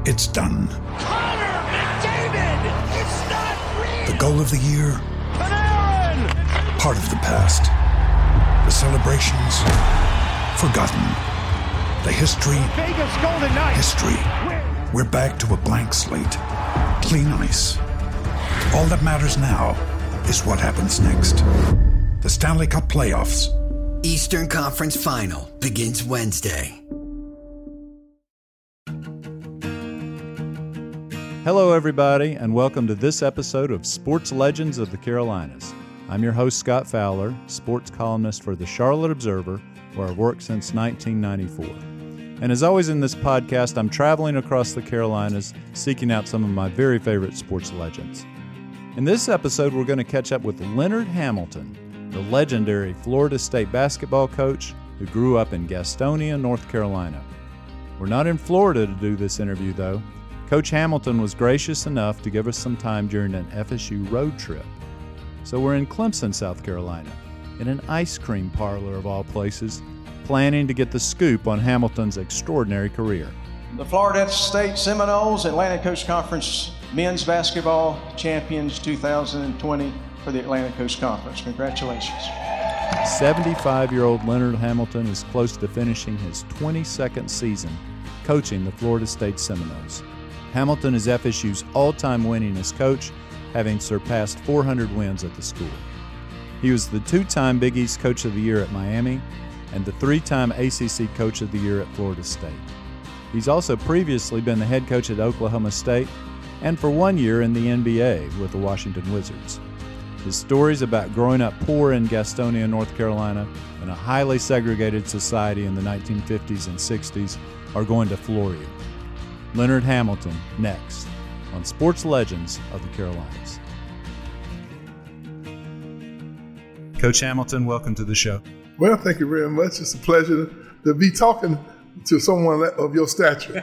It's done. Connor McDavid! It's not real! The goal of the year? Panarin! Part of the past. The celebrations? Forgotten. The history? Vegas Golden Knights! History. We're back to a blank slate. Clean ice. All that matters now is what happens next. The Stanley Cup Playoffs. Eastern Conference Final begins Wednesday. Hello, everybody, and welcome to this episode of Sports Legends of the Carolinas. I'm your host, Scott Fowler, sports columnist for the Charlotte Observer, where I've worked since 1994. And as always in this podcast, I'm traveling across the Carolinas, seeking out some of my very favorite sports legends. In this episode, we're going to catch up with Leonard Hamilton, the legendary Florida State basketball coach who grew up in Gastonia, North Carolina. We're not in Florida to do this interview, though. Coach Hamilton was gracious enough to give us some time during an FSU road trip. So we're in Clemson, South Carolina, in an ice cream parlor of all places, planning to get the scoop on Hamilton's extraordinary career. The Florida State Seminoles Atlantic Coast Conference men's basketball champions 2020 for the Atlantic Coast Conference. Congratulations. 75-year-old Leonard Hamilton is close to finishing his 22nd season coaching the Florida State Seminoles. Hamilton is FSU's all-time winningest coach, having surpassed 400 wins at the school. He was the two-time Big East Coach of the Year at Miami and the three-time ACC Coach of the Year at Florida State. He's also previously been the head coach at Oklahoma State and for 1 year in the NBA with the Washington Wizards. His stories about growing up poor in Gastonia, North Carolina, in a highly segregated society in the 1950s and 60s are going to floor you. Leonard Hamilton, next, on Sports Legends of the Carolinas. Coach Hamilton, welcome to the show. Well, thank you very much. It's a pleasure to be talking to someone of your stature.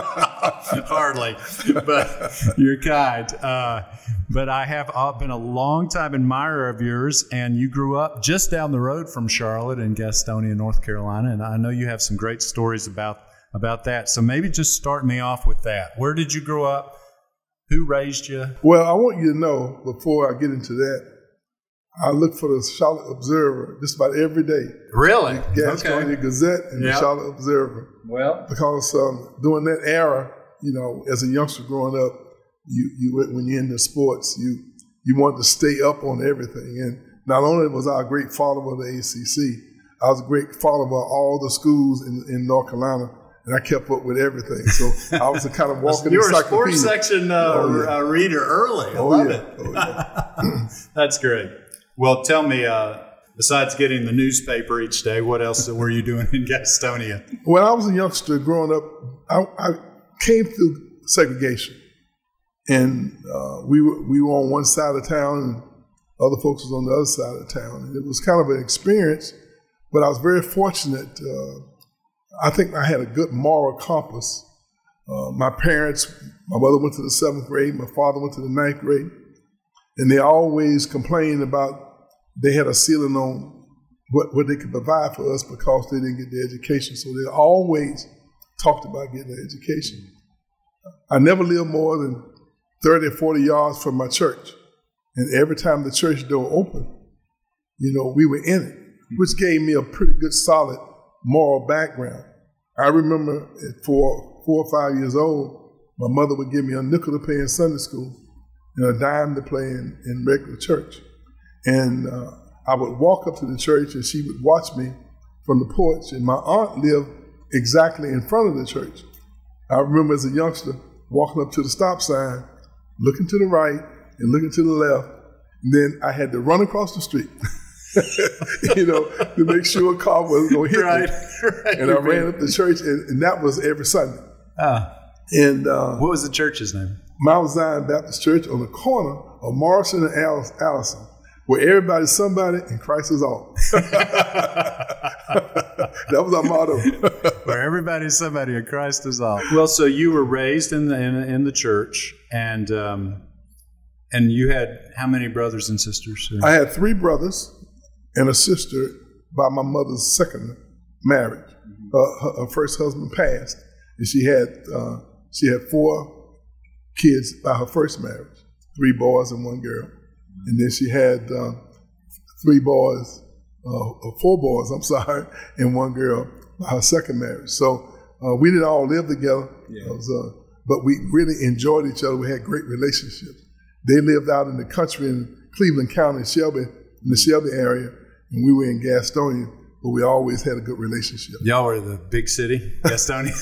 Hardly, but you're kind. But I have been a long-time admirer of yours, and you grew up just down the road from Charlotte in Gastonia, North Carolina, and I know you have some great stories about that. So maybe just start me off with that. Where did you grow up? Who raised you? Well, I want you to know, before I get into that, I look for the Charlotte Observer just about every day. Really? The Gastonia Gazette and the Charlotte Observer. Well, because during that era, you know, as a youngster growing up, you when you're into sports, you want to stay up on everything. And not only was I a great follower of the ACC, I was a great follower of all the schools in North Carolina. And I kept up with everything. So I was a kind of walking encyclopedia. You were a sports section reader early. I love it. Oh, yeah. That's great. Well, tell me, besides getting the newspaper each day, what else were you doing in Gastonia? When I was a youngster growing up, I came through segregation. And we were on one side of town and other folks was on the other side of town. And it was kind of an experience, but I was very fortunate. I think I had a good moral compass. My parents, my mother went to the 7th grade, my father went to the 9th grade, and they always complained about they had a ceiling on what they could provide for us because they didn't get the education. So they always talked about getting an education. I never lived more than 30 or 40 yards from my church. And every time the church door opened, you know, we were in it, which gave me a pretty good, solid moral background. I remember at 4 or 5 years old, my mother would give me a nickel to pay in Sunday school and a dime to play in regular church. And I would walk up to the church and she would watch me from the porch. And my aunt lived exactly in front of the church. I remember as a youngster walking up to the stop sign, looking to the right and looking to the left. And then I had to run across the street. You know, to make sure a car wasn't going to hit me. Right. And I ran up the church, and that was every Sunday. And what was the church's name? Mount Zion Baptist Church on the corner of Morrison and Allison, where everybody's somebody and Christ is all. That was our motto. Where everybody's somebody and Christ is all. Well, so you were raised in the church, and you had how many brothers and sisters? I had 3 brothers and a sister by my mother's second marriage. Her first husband passed, and she had She had 4 kids by her first marriage, 3 boys and 1 girl. And then she had 4 boys, and 1 girl by her second marriage. So we didn't all live together, but we really enjoyed each other. We had great relationships. They lived out in the country in Cleveland County, in the Shelby area, and we were in Gastonia, but we always had a good relationship. Y'all were the big city, Gastonia?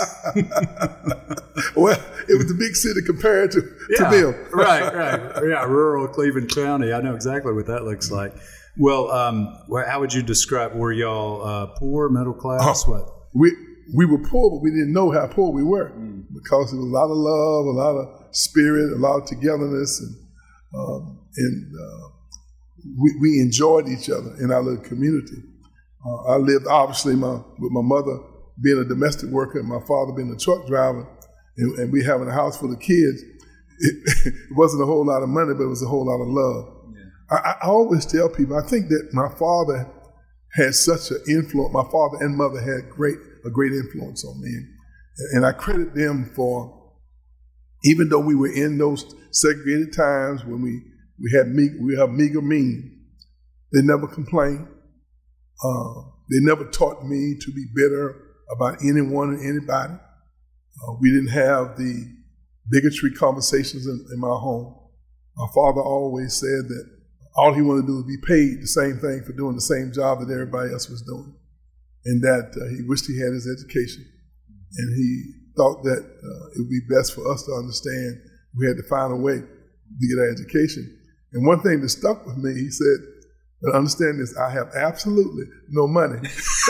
Well, it was the big city compared to them. Right. Yeah, rural Cleveland County. I know exactly what that looks like. Well, how would you describe, were y'all poor, middle class, what? We were poor, but we didn't know how poor we were because there was a lot of love, a lot of spirit, a lot of togetherness, and we enjoyed each other in our little community. I lived, obviously, with my mother being a domestic worker and my father being a truck driver, and we having a house full of kids. It wasn't a whole lot of money, but it was a whole lot of love. Yeah. I always tell people, I think that my father had such an influence. My father and mother had a great influence on me, and I credit them for, even though we were in those segregated times when we have meager means, they never complained. They never taught me to be bitter about anyone and anybody. We didn't have the bigotry conversations in my home. My father always said that all he wanted to do was be paid the same thing for doing the same job that everybody else was doing, and that he wished he had his education. And he thought that it would be best for us to understand we had to find a way to get our education. And one thing that stuck with me, he said, but understand this, I have absolutely no money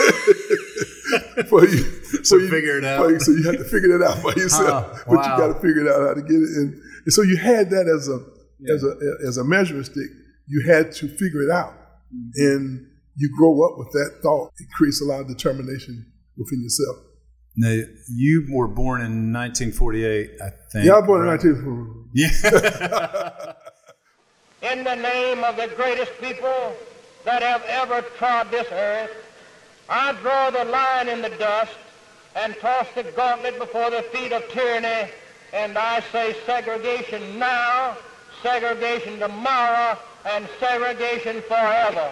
for you. So figure it out. So you have to figure it out for yourself. But you got to figure it out how to get it. And so you had that as a measuring stick. You had to figure it out. And you grow up with that thought. It creates a lot of determination within yourself. Now, you were born in 1948, I think. Yeah, I was born in 1948. Yeah. In the name of the greatest people that have ever trod this earth, I draw the line in the dust and toss the gauntlet before the feet of tyranny, and I say segregation now, segregation tomorrow, and segregation forever.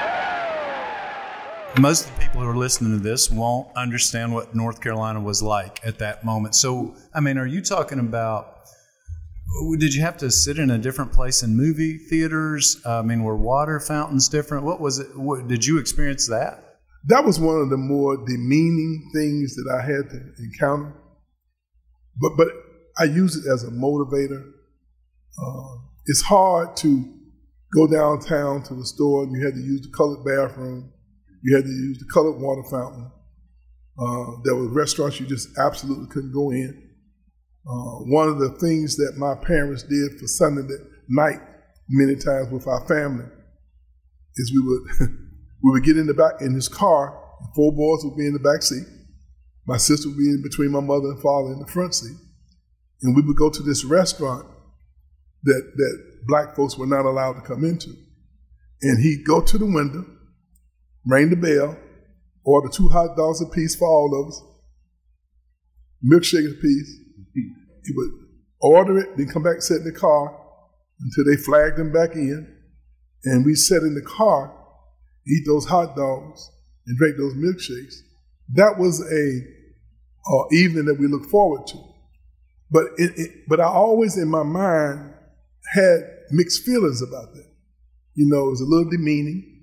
Most of the people who are listening to this won't understand what North Carolina was like at that moment. So, I mean, are you talking about, did you have to sit in a different place in movie theaters? I mean, were water fountains different? What was it? Did you experience that? That was one of the more demeaning things that I had to encounter. But I use it as a motivator. It's hard to go downtown to the store and you had to use the colored bathroom. You had to use the colored water fountain. There were restaurants you just absolutely couldn't go in. One of the things that my parents did for Sunday night, many times with our family, is we would get in the back in his car. 4 boys would be in the back seat. My sister would be in between my mother and father in the front seat, and we would go to this restaurant that black folks were not allowed to come into. And he'd go to the window, ring the bell, order 2 hot dogs apiece for all of us, milkshake apiece. He would order it, then come back and sit in the car until they flagged him back in. And we sat in the car, eat those hot dogs, and drink those milkshakes. That was a evening that we looked forward to. But I always, in my mind, had mixed feelings about that. You know, it was a little demeaning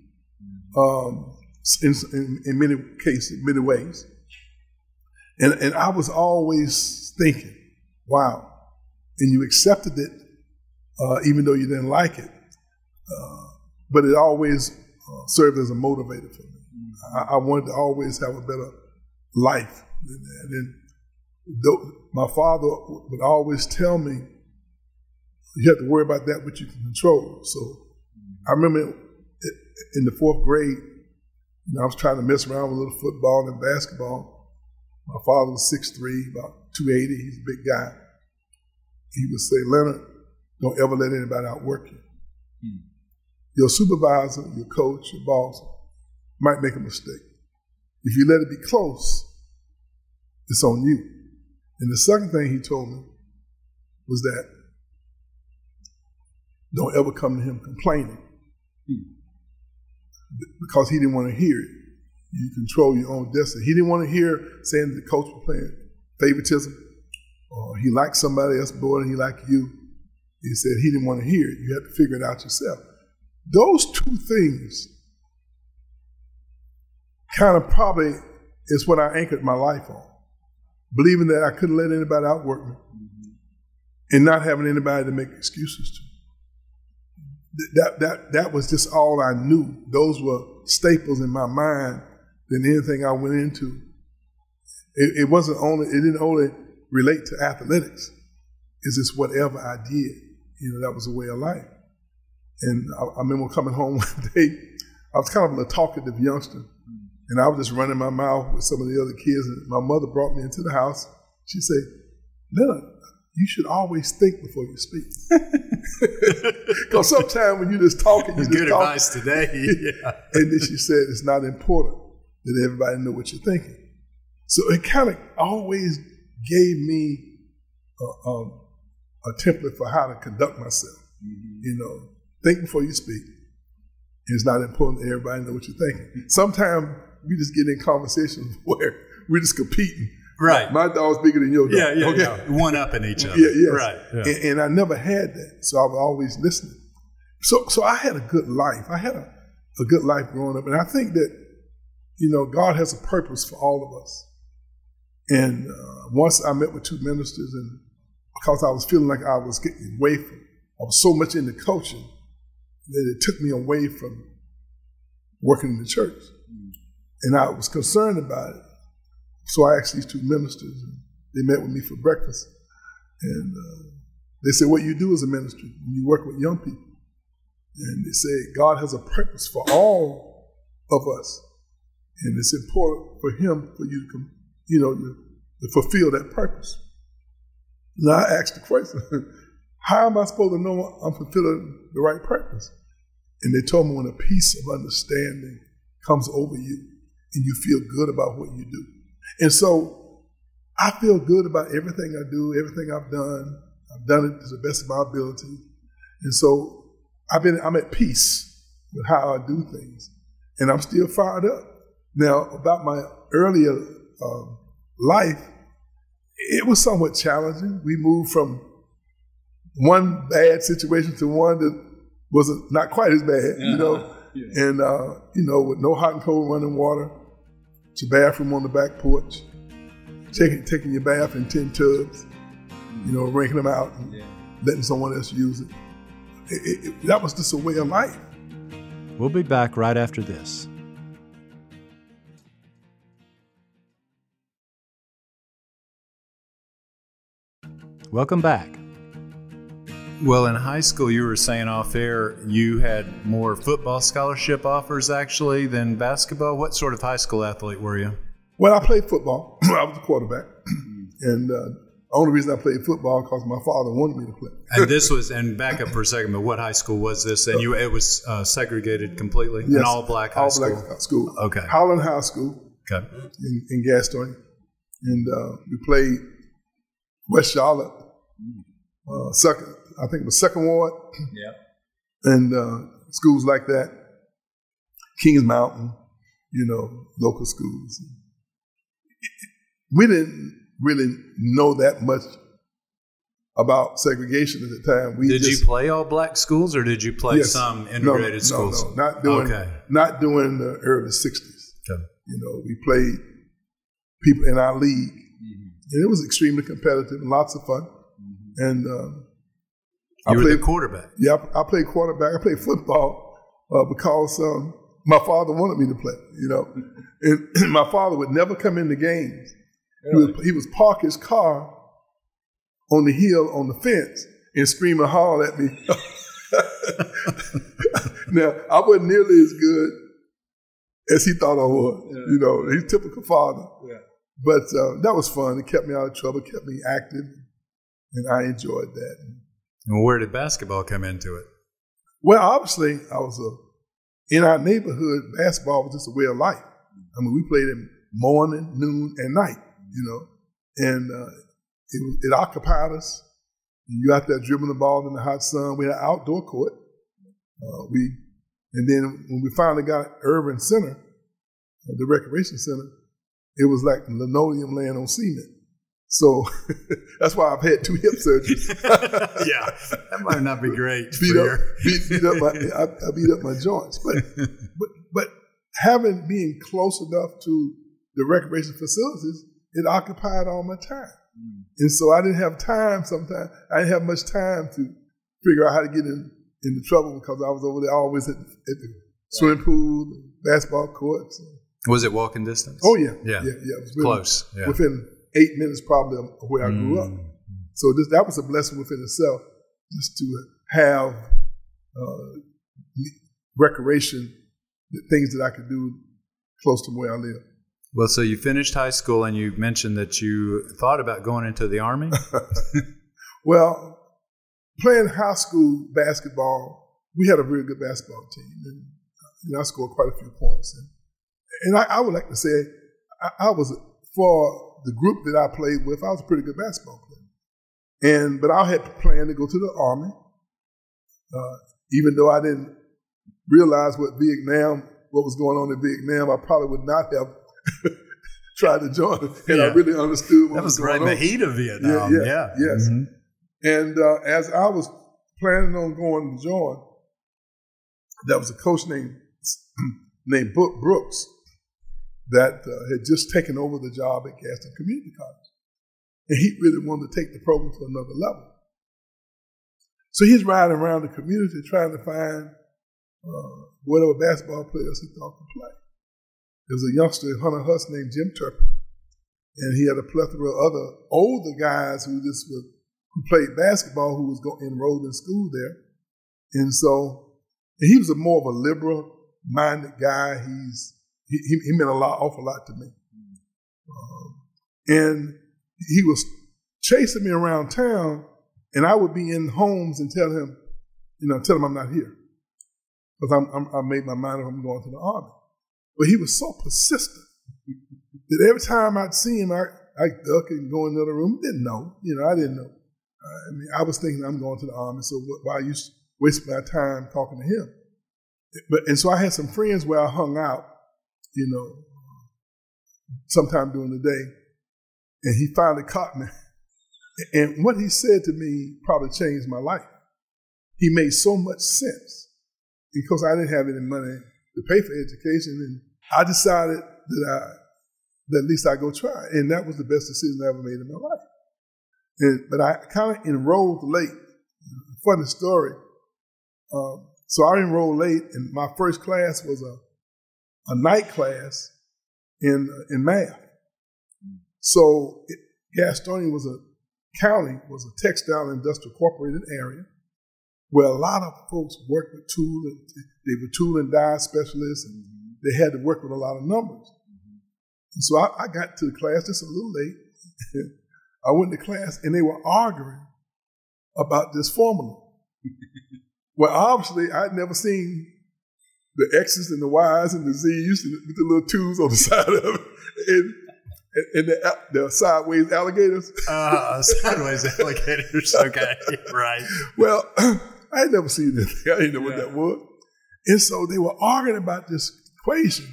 in many cases, many ways. And I was always thinking, wow. And you accepted it, even though you didn't like it. But it always served as a motivator for me. I wanted to always have a better life than that. And my father would always tell me, you have to worry about that which you can control. So I remember in the 4th grade, I was trying to mess around with a little football and basketball. My father was 6'3", about 280. He's a big guy. He would say, Leonard, don't ever let anybody outwork you. Your supervisor, your coach, your boss might make a mistake. If you let it be close, it's on you. And the second thing he told me was that don't ever come to him complaining because he didn't want to hear it. You control your own destiny. He didn't want to hear saying that the coach was playing favoritism or he liked somebody else more than he liked you. He said he didn't want to hear it. You had to figure it out yourself. Those two things kind of probably is what I anchored my life on. Believing that I couldn't let anybody outwork me and not having anybody to make excuses to. That was just all I knew. Those were staples in my mind than anything I went into. It didn't only relate to athletics. It's just whatever I did. That was a way of life. And I remember coming home one day, I was kind of a talkative youngster, and I was just running my mouth with some of the other kids, and my mother brought me into the house. She said, "Leonard, you should always think before you speak." Because sometimes when you're just talking, you just good talk. Advice today. Yeah. And then she said, it's not important that everybody know what you're thinking. So it kind of always gave me a template for how to conduct myself. Think before you speak. It's not important that everybody know what you're thinking. Sometimes we just get in conversations where we're just competing. Right. My dog's bigger than your dog. Yeah. Okay? One up in each other. Yeah, yes. Right. Yeah. And I never had that, so I was always listening. So I had a good life. I had a good life growing up, and I think that God has a purpose for all of us. And once I met with two ministers, and because I was feeling like I was getting away from, I was so much into coaching that it took me away from working in the church, and I was concerned about it. So I asked these two ministers, and they met with me for breakfast. And they said, what you do as a minister, when you work with young people. And they said, God has a purpose for all of us. And it's important for him, for you to fulfill that purpose. And I asked the question, how am I supposed to know I'm fulfilling the right purpose? And they told me when a peace of understanding comes over you and you feel good about what you do. And so I feel good about everything I do, everything I've done. I've done it to the best of my ability. And so I'm at peace with how I do things. And I'm still fired up. Now, about my earlier life, it was somewhat challenging. We moved from one bad situation to one that was not quite as bad, Yeah. And, with no hot and cold running water. Your bathroom on the back porch, taking your bath in 10 tubs, wringing them out and letting someone else use it. That was just a way of life. We'll be back right after this. Welcome back. Well, in high school, you were saying off air, you had more football scholarship offers actually than basketball. What sort of high school athlete were you? Well, I played football. I was a quarterback. And the only reason I played football because my father wanted me to play. And back up for a second, but what high school was this? And it was segregated completely? Yes, an all-black high school? All-black school. Okay. Howland High School. Okay. In Gastonia. And we played West Charlotte, I think it was Second Ward. Yeah. And schools like that. Kings Mountain, local schools. We didn't really know that much about segregation at the time. Did you play all black schools or did you play some integrated schools? No, not during the early 60s. Okay. We played people in our league. Mm-hmm. And it was extremely competitive and lots of fun. Mm-hmm. And you were the quarterback. Yeah, I played quarterback. I played football because my father wanted me to play, And my father would never come into games. Really? He would park his car on the hill on the fence and scream and holler at me. Now, I wasn't nearly as good as he thought I was. He's a typical father. Yeah. But that was fun. It kept me out of trouble, kept me active, and I enjoyed that. And where did basketball come into it? Well, obviously, in our neighborhood, basketball was just a way of life. I mean, we played in morning, noon, and night, And it occupied us. You out there dribbling the ball in the hot sun. We had an outdoor court. And then when we finally got Irving Center, the recreation center, it was like linoleum laying on cement. So that's why I've had 2 hip surgeries. Yeah, that might not be great. I beat up my joints, but being close enough to the recreation facilities, it occupied all my time, and so I didn't have time. Sometimes I didn't have much time to figure out how to get into trouble because I was over there always at the swimming pool, basketball courts. Was it walking distance? Oh yeah. It was close. Yeah. Within 8 minutes probably of where I grew up. So that was a blessing within itself, just to have recreation, things that I could do close to where I live. Well, so you finished high school and you mentioned that you thought about going into the Army? Well, playing high school basketball, we had a very good basketball team. And I scored quite a few points. And I would like to say I was, for the group that I played with, I was a pretty good basketball player. But I had planned to go to the Army, even though I didn't realize what was going on in Vietnam. I probably would not have tried to join had I really understood what was going on. That was right in the heat of Vietnam. Yes. Mm-hmm. And as I was planning on going to join, there was a coach named Brooks that had just taken over the job at Gaston Community College. And he really wanted to take the program to another level. So he's riding around the community trying to find whatever basketball players he thought could play. There was a youngster at Hunter Huss named Jim Turpin, and he had a plethora of other older guys who played basketball who was enrolled in school there. And so he was more of a liberal-minded guy. He meant awful lot to me. And he was chasing me around town, and I would be in homes and tell him I'm not here. Because I made my mind up I'm going to the Army. But he was so persistent that every time I'd see him, I'd duck and go in the other room. Didn't know. I didn't know. I was thinking I'm going to the Army, so why I used to waste my time talking to him. And so I had some friends where I hung out, sometime during the day, and he finally caught me. And what he said to me probably changed my life. He made so much sense because I didn't have any money to pay for education, and I decided that at least I go try, and that was the best decision I ever made in my life. But I kind of enrolled late. Funny story. So I enrolled late, and my first class was a night class in math. So Gastonia was a textile industrial incorporated area where a lot of folks worked with they were tool and die specialists, and they had to work with a lot of numbers. And so I got to the class just a little late. I went to class, and they were arguing about this formula. Well, obviously, I'd never seen the X's and the Y's and the Z's with the little twos on the side of it, and the sideways alligators. Sideways alligators, okay, right. Well, I had never seen anything. I didn't know what that was. And so they were arguing about this equation.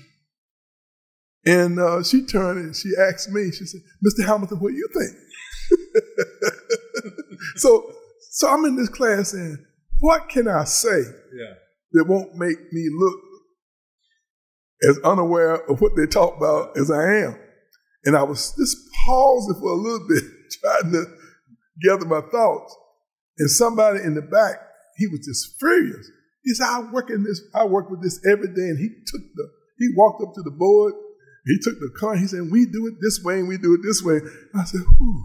And she turned and she asked me, she said, "Mr. Hamilton, what do you think?" So I'm in this class and what can I say that won't make me look as unaware of what they talk about as I am? And I was just pausing for a little bit, trying to gather my thoughts. And somebody in the back, he was just furious. He said, I work with this every day. And he walked up to the board, he took the car, he said, we do it this way and we do it this way. I said, ooh.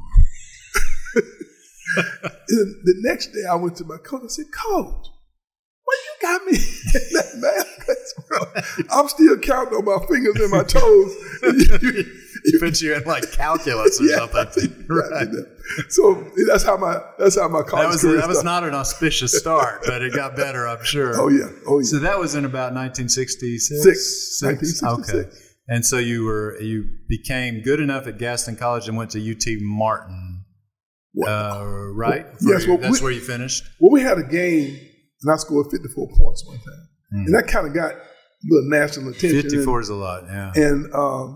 The next day I went to my coach. I said, "Coach, why you got me in that math class, bro? I'm still counting on my fingers and my toes." He put you in like calculus or something. Right. So that's how my college career that was not an auspicious start, but it got better, I'm sure. Oh yeah. So that was in about 1966? 1966. Okay. And so you became good enough at Gaston College and went to UT Martin. Right? Yes. That's where you finished? Well, we had a game, and I scored 54 points one time. And that kind of got a little national attention. 54 is a lot, yeah. And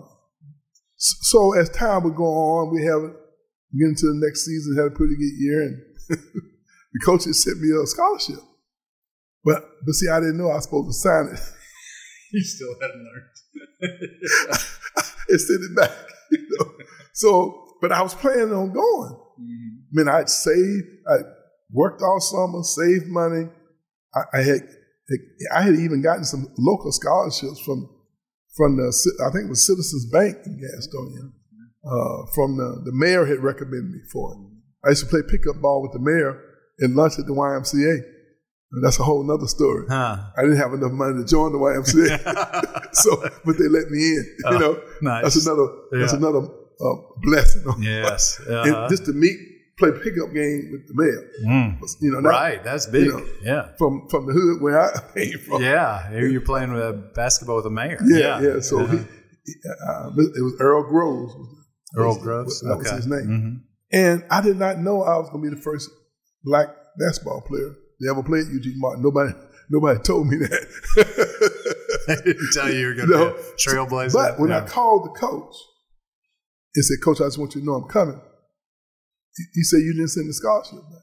so as time would go on, we have getting to the next season, had a pretty good year, and the coaches sent me a scholarship. But see, I didn't know I was supposed to sign it. You still hadn't learned. And send it back, So, but I was planning on going. I mean, I worked all summer, saved money. I had even gotten some local scholarships from the, I think it was Citizens Bank in Gastonia. From the mayor had recommended me for it. I used to play pickup ball with the mayor and lunch at the YMCA. And that's a whole nother story. I didn't have enough money to join the YMCA, but they let me in. Nice. That's another blessing. Yes. And just to play pickup game with the mayor. Right, that's big. From the hood where I came from. Yeah, you're playing basketball with the mayor. Yeah. So it was Earl Groves. Earl Groves? That was his name. And I did not know I was going to be the first black basketball player to ever play at Eugene Martin. Nobody told me that. They didn't tell you were going to be a trailblazer. But when I called the coach and said, Coach, I just want you to know I'm coming, he said, you didn't send the scholarship back.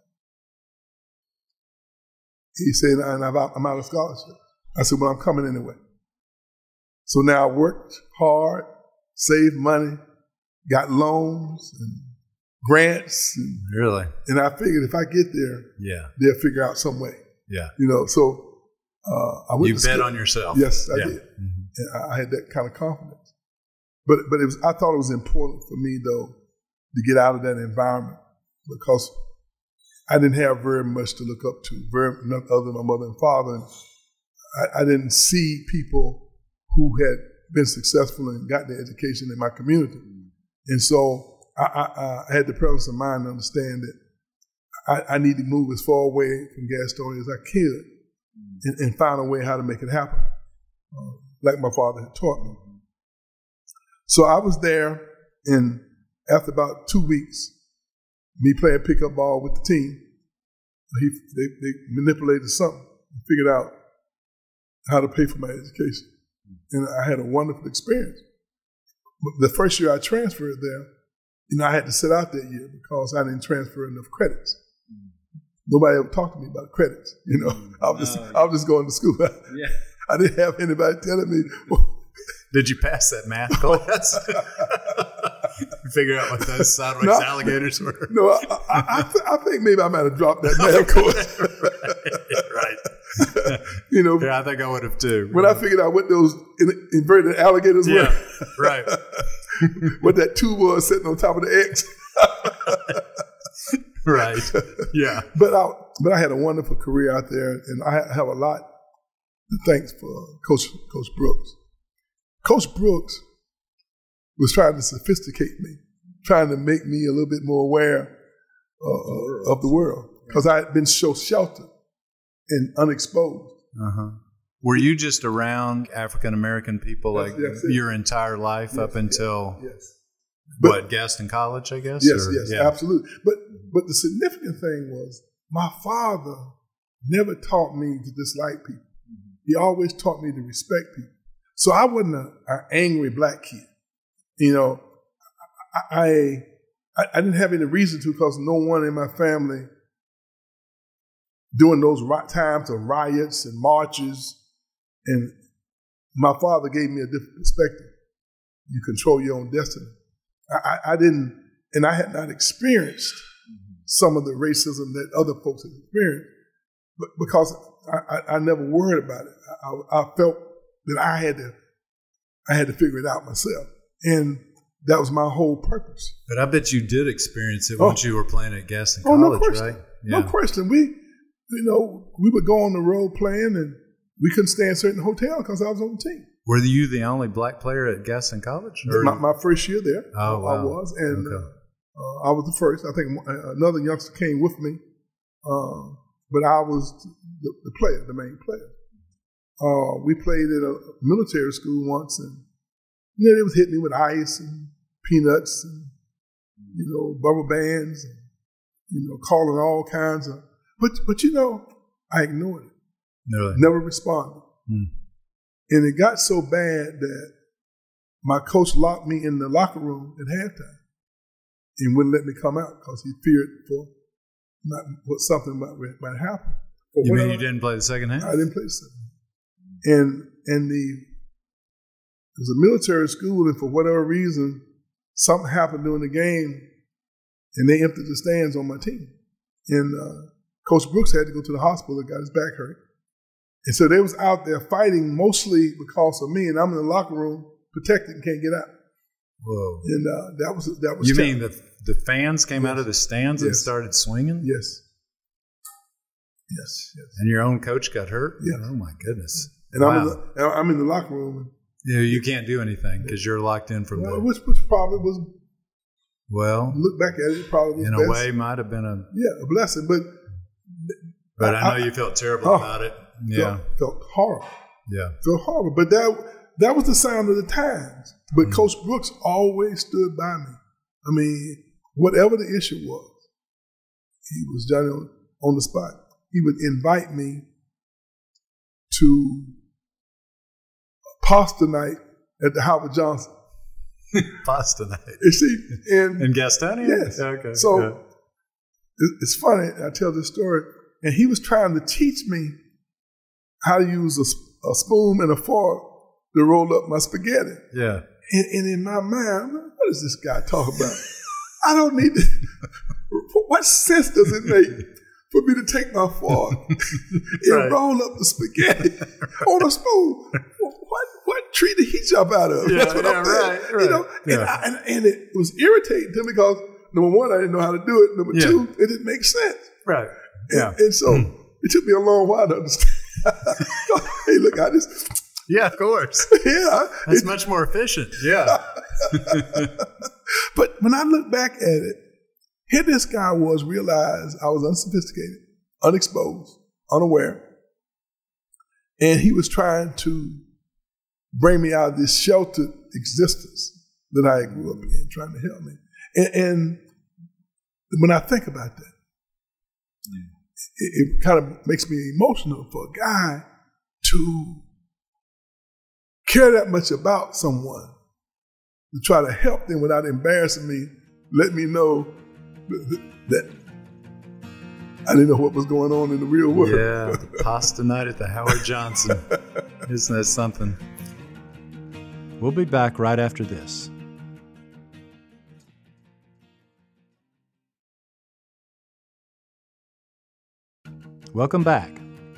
He said, I'm out of scholarship. I said, well, I'm coming anyway. So now I worked hard, saved money, got loans and grants. Really? And I figured if I get there, they'll figure out some way. Yeah. So I went You bet on yourself. Yes, I did. And I had that kind of confidence. But I thought it was important for me, though, to get out of that environment because I didn't have very much to look up to, nothing other than my mother and father. And I didn't see people who had been successful and got their education in my community. And so I had the presence of mind to understand that I need to move as far away from Gastonia as I could and find a way how to make it happen, like my father had taught me. So I was there, and after about 2 weeks, me playing pickup ball with the team, they manipulated something and figured out how to pay for my education. And I had a wonderful experience. But the first year I transferred there, I had to sit out that year because I didn't transfer enough credits. Nobody ever talked to me about credits. I was just going to school. I didn't have anybody telling me. Did you pass that math class? Figure out what those sideways alligators were. No, I think maybe I might have dropped that math course. Right. I think I would have too. When I figured out what those inverted alligators were. Right. What that 2 was sitting on top of the X. Right. Yeah. But I had a wonderful career out there, and I have a lot to thank for Coach Brooks. Coach Brooks was trying to sophisticate me, trying to make me a little bit more aware of the world because I had been so sheltered and unexposed. Were you just around African-American people your entire life up until Gaston College, I guess? Yes, absolutely. But the significant thing was my father never taught me to dislike people. He always taught me to respect people. So I wasn't an angry black kid. I didn't have any reason to because no one in my family during those times of riots and marches, and my father gave me a different perspective. You control your own destiny. I didn't, and I had not experienced some of the racism that other folks had experienced, but because I never worried about it. I felt that I had to figure it out myself, and that was my whole purpose. But I bet you did experience it once you were playing at Gaston College, right? No question. We would go on the road playing, and we couldn't stay in certain hotels because I was on the team. Were you the only black player at Gaston College? My first year there, I was, and I was the first. I think another youngster came with me, but I was the main player. We played at a military school once, and they was hitting me with ice and peanuts and rubber bands. calling all kinds of, but I ignored it. Really? Never responded. And it got so bad that my coach locked me in the locker room at halftime and wouldn't let me come out because he feared for something might happen. You mean you didn't play the second half? I didn't play the second half. And it was a military school, and for whatever reason, something happened during the game, and they emptied the stands on my team. And Coach Brooks had to go to the hospital and got his back hurt. And so they was out there fighting mostly because of me, and I'm in the locker room protected and can't get out. Whoa! And that was. You mean the fans came out of the stands and started swinging? Yes. And your own coach got hurt? Yeah. Oh my goodness! And I'm in the locker room. Yeah, you can't do anything because you're locked in from there. Which probably was. Well, look back at it, probably was in a way might have been a blessing, but I know you felt terrible about it. Yeah, felt horrible. Yeah, felt horrible. But that was the sign of the times. But Coach Brooks always stood by me. I mean, whatever the issue was, he was done on the spot. He would invite me to pasta night at the Howard Johnson. Pasta night. You see, in Gastonia? Yes. Okay. So it's funny. I tell this story, and he was trying to teach me how to use a spoon and a fork to roll up my spaghetti. Yeah. And in my mind, what is this guy talking about? I don't need to. What sense does it make for me to take my fork and roll up the spaghetti on a spoon? What tree did he jump out of? Yeah, That's what I'm saying. And it was irritating to me because, number one, I didn't know how to do it. Number two, it didn't make sense. Right. And so it took me a long while to understand. Hey, look, I just... Yeah, of course. Yeah. It's much more efficient. Yeah. But when I look back at it, here this guy was, realized I was unsophisticated, unexposed, unaware. And he was trying to bring me out of this sheltered existence that I grew up in, trying to help me. And when I think about that, it kind of makes me emotional for a guy to care that much about someone, to try to help them without embarrassing me, let me know that I didn't know what was going on in the real world. Yeah, pasta night at the Howard Johnson. Isn't that something? We'll be back right after this. Welcome back.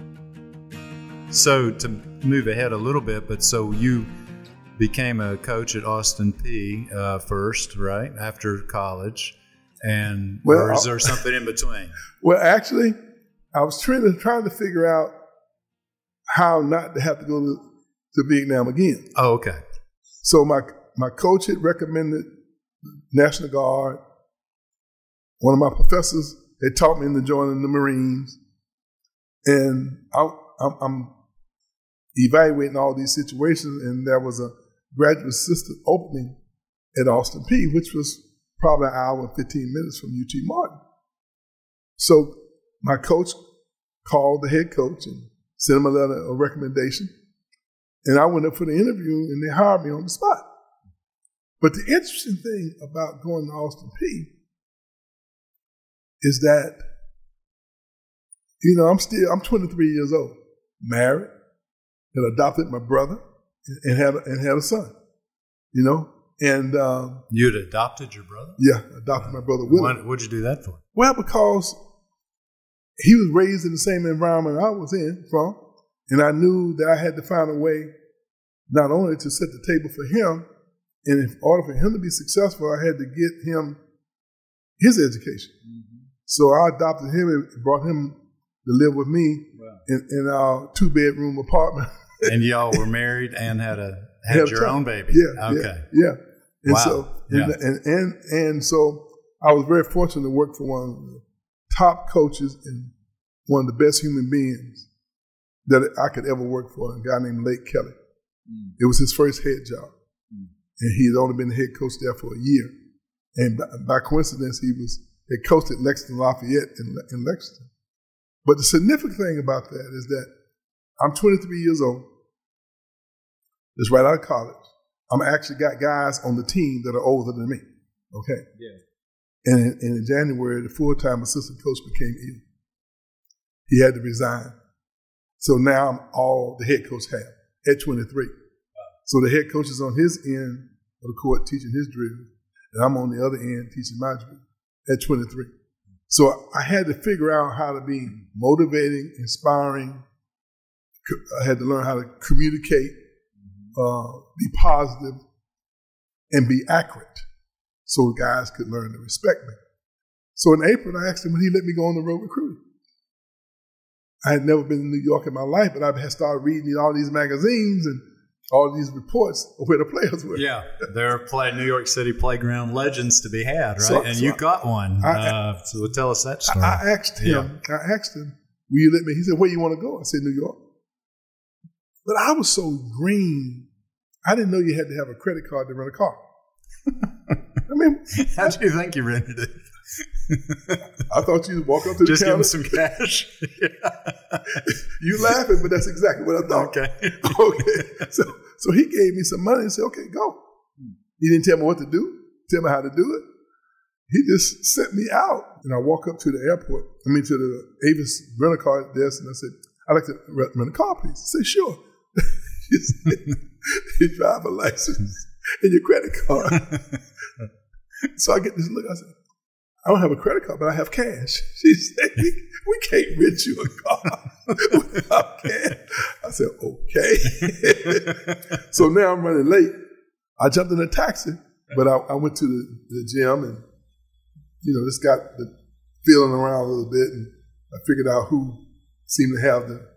So to move ahead a little bit, so you became a coach at Austin Peay first, right? After college. And or is there something in between? Well, actually, I was trying to figure out how not to have to go to Vietnam again. Oh, okay. So my coach had recommended National Guard. One of my professors had taught me into joining the Marines. And I'm evaluating all these situations, and there was a graduate assistant opening at Austin Peay, which was probably an hour and 15 minutes from UT Martin. So my coach called the head coach and sent him a letter of recommendation. And I went up for the interview, and they hired me on the spot. But the interesting thing about going to Austin Peay is that, I'm 23 years old, married, had adopted my brother, and had a son, And you had adopted your brother? Yeah, adopted my brother Willie. What'd you do that for? Well, because he was raised in the same environment I was from, and I knew that I had to find a way not only to set the table for him, and in order for him to be successful, I had to get him his education. Mm-hmm. So I adopted him and brought him to live with me in our 2-bedroom apartment. And y'all were married and had your own baby. Yeah. Okay. Yeah. And wow. So and so I was very fortunate to work for one of the top coaches and one of the best human beings that I could ever work for, a guy named Lake Kelly. Mm. It was his first head job. Mm. And he had only been the head coach there for a year. And by coincidence, he was had coached at Lexington Lafayette in Lexington. But the significant thing about that is that I'm 23 years old. Just right out of college. I'm actually got guys on the team that are older than me. Okay. Yeah. And in January, the full-time assistant coach became ill. He had to resign. So now I'm all the head coach have at 23. Wow. So the head coach is on his end of the court teaching his drill, and I'm on the other end teaching my drill at 23. So I had to figure out how to be motivating, inspiring. I had to learn how to communicate, be positive, and be accurate so guys could learn to respect me. So in April, I asked him would he let me go on the road recruiting. I had never been in New York in my life, but I had started reading all these magazines and all these reports of where the players were. Yeah, there are New York City playground legends to be had, right? You got one. So tell us that story. I asked him, will you let me? He said, where you want to go? I said, New York. But I was so green, I didn't know you had to have a credit card to rent a car. I mean, how do you think you rented it? I thought you'd walk up to the counter. Just give him some cash. You laughing, but that's exactly what I thought. Okay. So he gave me some money and said, okay, go. He didn't tell me what to do, tell me how to do it. He just sent me out. And I walk up to the airport, to the Avis rental car desk, and I said, I'd like to rent a car, please. He said, sure. He said, your driver license and your credit card. So I get this look, I said, I don't have a credit card, but I have cash. She said, we can't rent you a car without cash. I said, okay. So now I'm running late. I jumped in a taxi, but I went to the gym and, just got the feeling around a little bit, and I figured out who seemed to have the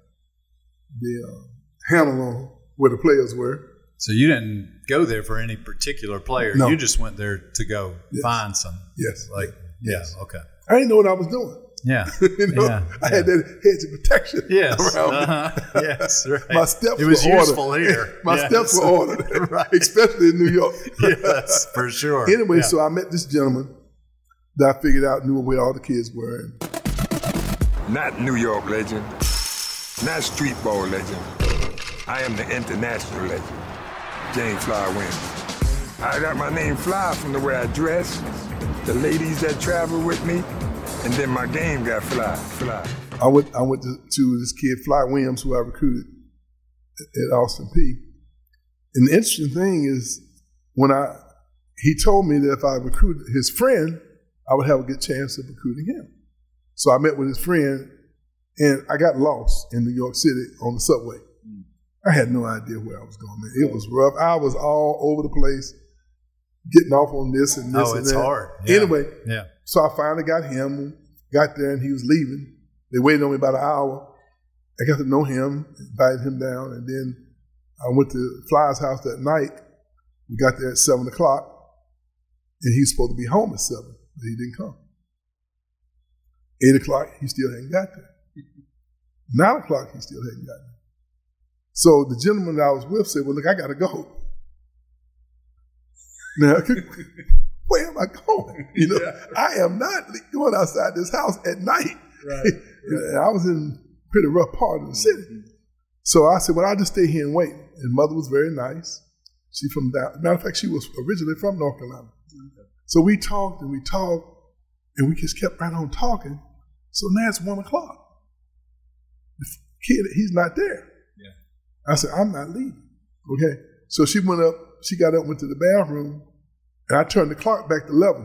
handle on where the players were. So you didn't go there for any particular player. No. You just went there to go find some. Yes. Okay. I didn't know what I was doing. Yeah. I had that hedge of protection around me. Yes, right. My steps it was were useful ordered. here. My steps were ordered, right. Especially in New York. Yes, for sure. Anyway, so I met this gentleman that I figured out knew where all the kids were. Not New York legend, not street ball legend. I am the international legend, James Fly Williams. I got my name Fly from the way I dress, the ladies that travel with me, and then my game got Fly. I went to this kid, Fly Williams, who I recruited at Austin Peay. And the interesting thing is, he told me that if I recruited his friend, I would have a good chance of recruiting him. So I met with his friend, and I got lost in New York City on the subway. I had no idea where I was going, man. It was rough. I was all over the place, getting off on this and this and that. Oh, it's hard. Yeah. Anyway, yeah. So I finally got him, got there, and he was leaving. They waited on me about an hour. I got to know him, invited him down, and then I went to Fly's house that night. We got there at 7 o'clock, and he was supposed to be home at 7, but he didn't come. 8 o'clock, he still hadn't got there. 9 o'clock, he still hadn't got there. So the gentleman that I was with said, well, look, I got to go. Now, where am I going? I am not going outside this house at night. Right. I was in a pretty rough part of the city. So I said, well, I'll just stay here and wait. And mother was very nice. She matter of fact, she was originally from North Carolina. So we talked, and we just kept right on talking. So now it's 1 o'clock. The kid, he's not there. I said, I'm not leaving. Okay. So she got up, went to the bathroom, and I turned the clock back to 11.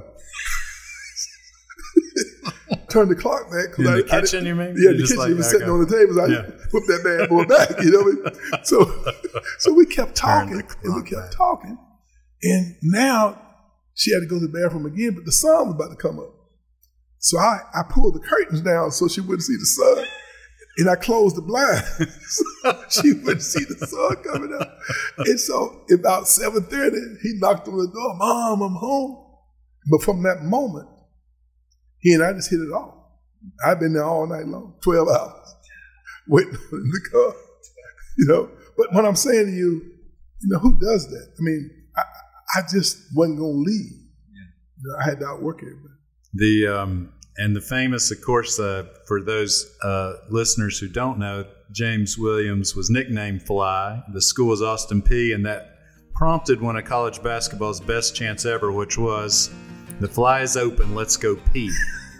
Turned the clock back. In the kitchen, you mean? Yeah, the kitchen. He was sitting on the table. So I put that bad boy back, So we kept talking, talking. And now she had to go to the bathroom again, but the sun was about to come up. So I pulled the curtains down so she wouldn't see the sun. And I closed the blind so she wouldn't see the sun coming up. And so about 7:30, he knocked on the door, Mom, I'm home. But from that moment, he and I just hit it off. I've been there all night long, 12 hours, waiting in the car. But what I'm saying to you, who does that? I mean, I just wasn't going to leave. I had to outwork everybody. And the famous, of course, for those listeners who don't know, James Williams was nicknamed Fly. The school was Austin Peay, and that prompted one of college basketball's best chants ever, which was, "The fly is open, let's go pee."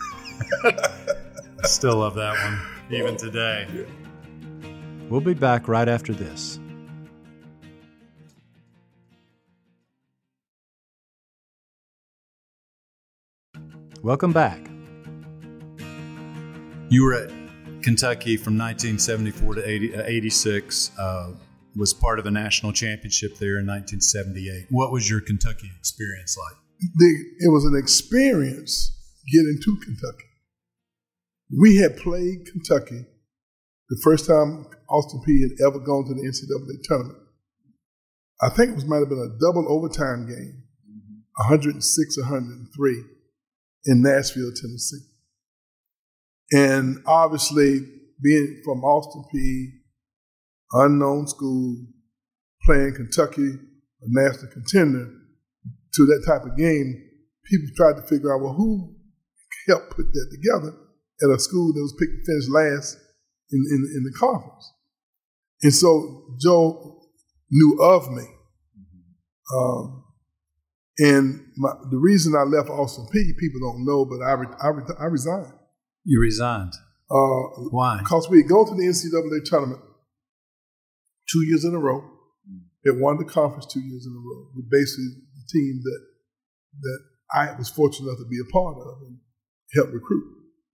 Still love that one, even today. Yeah. We'll be back right after this. Welcome back. You were at Kentucky from 1974 to 86, was part of a national championship there in 1978. What was your Kentucky experience like? It was an experience getting to Kentucky. We had played Kentucky the first time Austin Peay had ever gone to the NCAA tournament. I think it might have been a double overtime game, 106-103 in Nashville, Tennessee. And obviously, being from Austin Peay, unknown school, playing Kentucky, a national contender, to that type of game, people tried to figure out, well, who helped put that together at a school that was picked to finish last in the conference. And so Joe knew of me. And the reason I left Austin Peay, people don't know, but I resigned. You resigned? Why? Because we had gone to the NCAA tournament 2 years in a row. Had won the conference 2 years in a row. With basically the team that I was fortunate enough to be a part of and help recruit.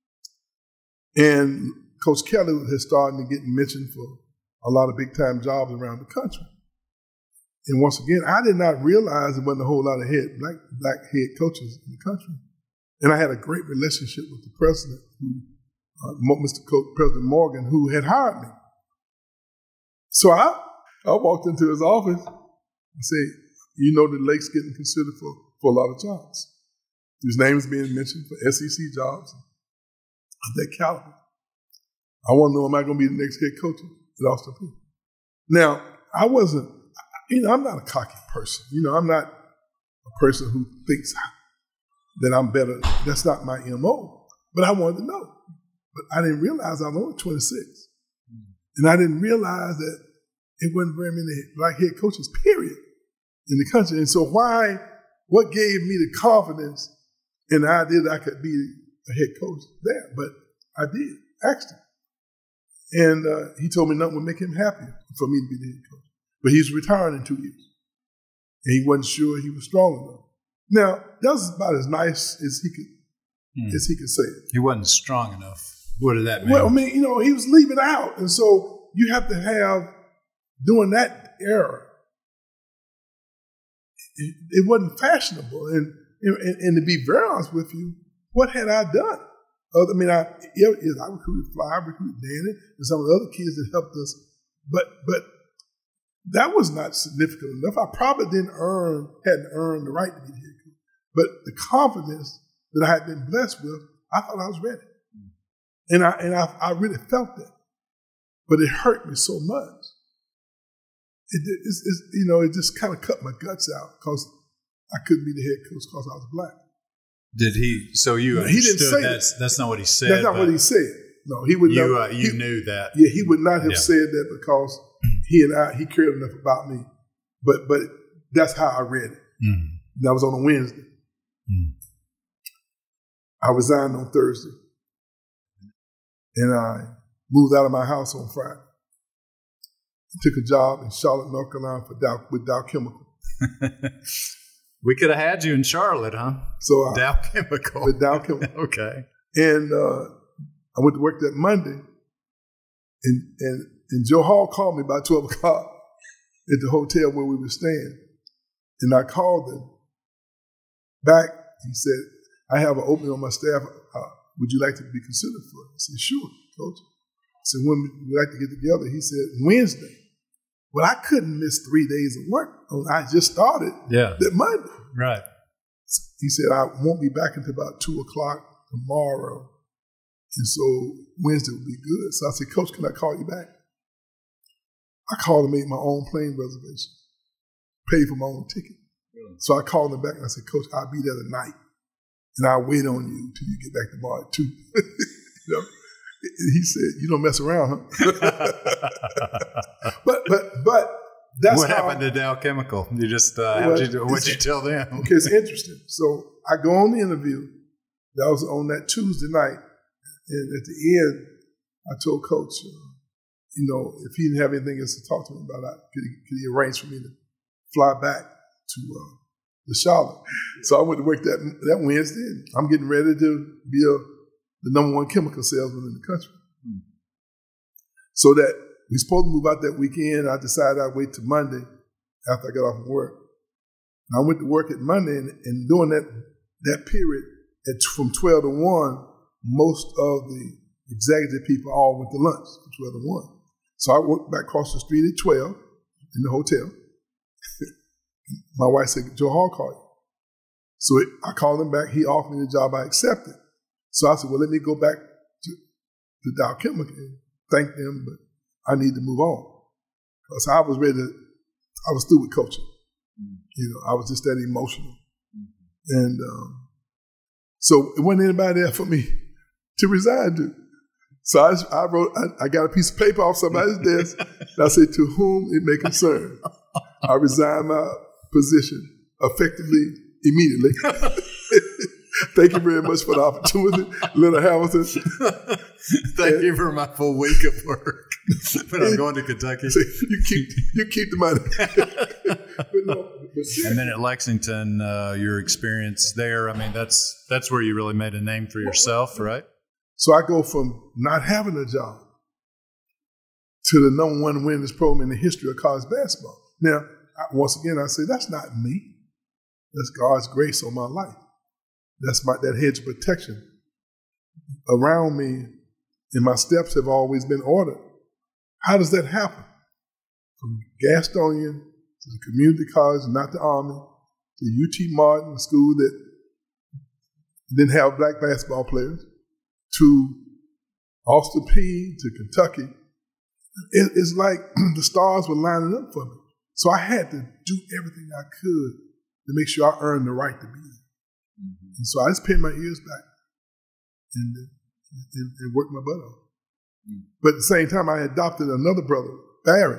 And Coach Kelly had started to get mentioned for a lot of big-time jobs around the country. And once again, I did not realize there wasn't a whole lot of black head coaches in the country. And I had a great relationship with the president, President Morgan, who had hired me. So I walked into his office and said, you know that Lake's getting considered for a lot of jobs. His name is being mentioned for SEC jobs of that caliber. I want to know, am I going to be the next head coach at Austin Peay? Now, I wasn't, I'm not a cocky person. I'm not a person who thinks that I'm better. That's not my MO. But I wanted to know. But I didn't realize I was only 26. And I didn't realize that it wasn't very many black head coaches, period, in the country. And so what gave me the confidence and the idea that I could be a head coach there? But I did, actually. And he told me nothing would make him happy for me to be the head coach. But he's retiring in 2 years. And he wasn't sure he was strong enough. Now, that was about as nice as he could say it. He wasn't strong enough. What did that mean? Well, I mean, he was leaving out. And so you have to have, during that era, it wasn't fashionable. And to be very honest with you, what had I done? I recruited Fly, I recruited Danny, and some of the other kids that helped us. But that was not significant enough. I probably hadn't earned the right to be the head coach. But the confidence that I had been blessed with, I thought I was ready. And I really felt that. But it hurt me so much. It just kind of cut my guts out because I couldn't be the head coach because I was black. Did he? So you understood he didn't say that's not what he said. That's not what he said. No, he would not. You knew that. Yeah, he would not have said that because he cared enough about me. But that's how I read it. Mm-hmm. That was on a Wednesday. Mm-hmm. I resigned on Thursday. And I moved out of my house on Friday. I took a job in Charlotte, North Carolina with Dow Chemical. We could have had you in Charlotte, huh? So Dow Chemical. With Dow Chemical. Okay. And I went to work that Monday, and Joe Hall called me about 12 o'clock at the hotel where we were staying. And I called him back. He said, I have an opening on my staff. Would you like to be considered for it? I said, sure, coach. I said, when would you like to get together? He said, Wednesday. Well, I couldn't miss 3 days of work. I just started that Monday. Right. He said, I won't be back until about 2 o'clock tomorrow. And so Wednesday would be good. So I said, Coach, can I call you back? I called and made my own plane reservation, paid for my own ticket. Really? So I called him back and I said, Coach, I'll be there tonight. and I'll wait on you till you get back to bar at 2. You know? He said, "You don't mess around, huh?" but that's what happened to Dow Chemical. You just what'd you tell them? Okay, it's interesting. So I go on the interview. That was on that Tuesday night, and at the end, I told Coach, if he didn't have anything else to talk to me about, could he arrange for me to fly back to Charlotte? So I went to work that Wednesday, and I'm getting ready to be the number 1 chemical salesman in the country. So that we supposed to move out that weekend. I decided I'd wait till Monday after I got off from work. And I went to work at Monday, and during that period, from 12 to 1, most of the executive people all went to lunch from 12 to 1. So I worked back across the street at 12 in the hotel. My wife said, "Joe Hall called you." So I called him back. He offered me the job. I accepted. So I said, "Well, let me go back to Dow Chemical and thank them, but I need to move on." Because I was through with coaching. I was just that emotional. And so it wasn't anybody there for me to resign to. So I got a piece of paper off somebody's desk, and I said, "To whom it may concern, I resign my position effectively, immediately." Thank you very much for the opportunity, Leonard Hamilton. Thank you for my full week of work. But I'm going to Kentucky. So you keep the money. And then at Lexington, your experience there, I mean, that's where you really made a name for yourself, right? So I go from not having a job to the number 1 winningest program in the history of college basketball. Now, once again, I say that's not me. That's God's grace on my life. That's that hedge of protection around me, and my steps have always been ordered. How does that happen? From Gastonia to the community college, not the Army, to UT Martin, a school that didn't have black basketball players, to Austin Peay, to Kentucky. It's like the stars were lining up for me. So I had to do everything I could to make sure I earned the right to be there. And so I just pinned my ears back and worked my butt off. But at the same time, I adopted another brother, Barry,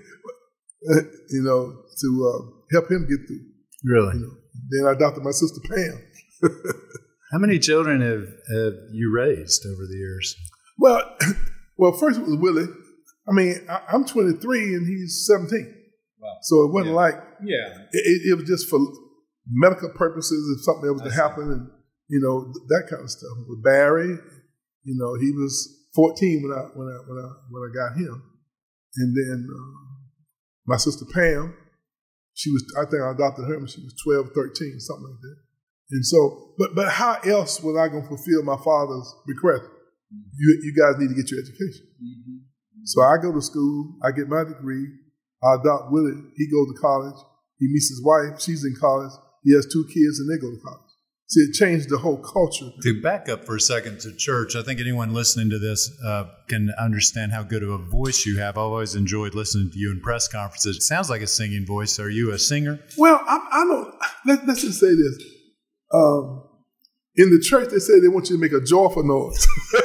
to help him get through. Really? Then I adopted my sister, Pam. How many children have you raised over the years? Well, first it was Willie. I mean, I'm 23 and he's 17. Wow. So it wasn't it was just for medical purposes if something else to happen and, that kind of stuff. With Barry, he was 14 when I got him. And then my sister Pam, I think I adopted her when she was 12, 13, something like that. And so, but how else was I going to fulfill my father's request? You guys need to get your education. Mm-hmm. So I go to school, I get my degree, I adopt Willie, he goes to college, he meets his wife, she's in college, he has 2 kids and they go to college. See, it changed the whole culture. To back up for a second to church, I think anyone listening to this can understand how good of a voice you have. I've always enjoyed listening to you in press conferences. It sounds like a singing voice. Are you a singer? Well, I don't. Let's just say this. In the church, they say they want you to make a joyful noise.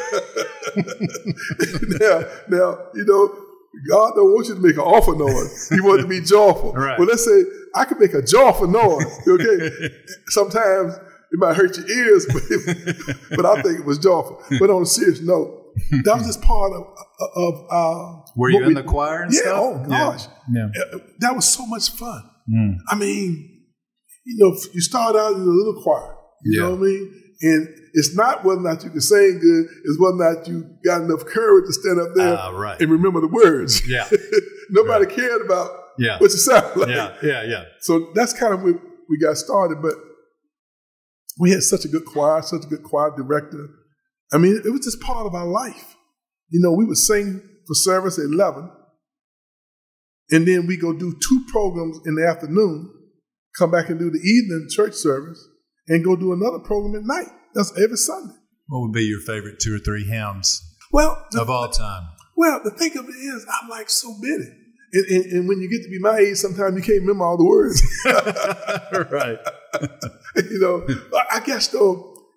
now, God don't want you to make an awful noise. He wants you to be joyful. Right. Well, let's say I can make a joyful noise. Okay. Sometimes it might hurt your ears, but I think it was joyful. But on a serious note, that was just part of Were you in the choir and stuff? Yeah, oh gosh. Yeah. That was so much fun. Mm. I mean, you start out in a little choir, you know what I mean? And it's not whether or not you can sing good, it's whether or not you got enough courage to stand up there and remember the words. Yeah. Nobody cared about what you sound like. Yeah. So that's kind of where we got started, but we had such a good choir director. I mean, it was just part of our life. We would sing for service at 11, and then we go do 2 programs in the afternoon, come back and do the evening church service, and go do another program at night. That's every Sunday. What would be your favorite 2 or 3 hymns of all time? Well, the thing of it is, I'm like so busy. And when you get to be my age, sometimes you can't remember all the words. Right. I guess, though,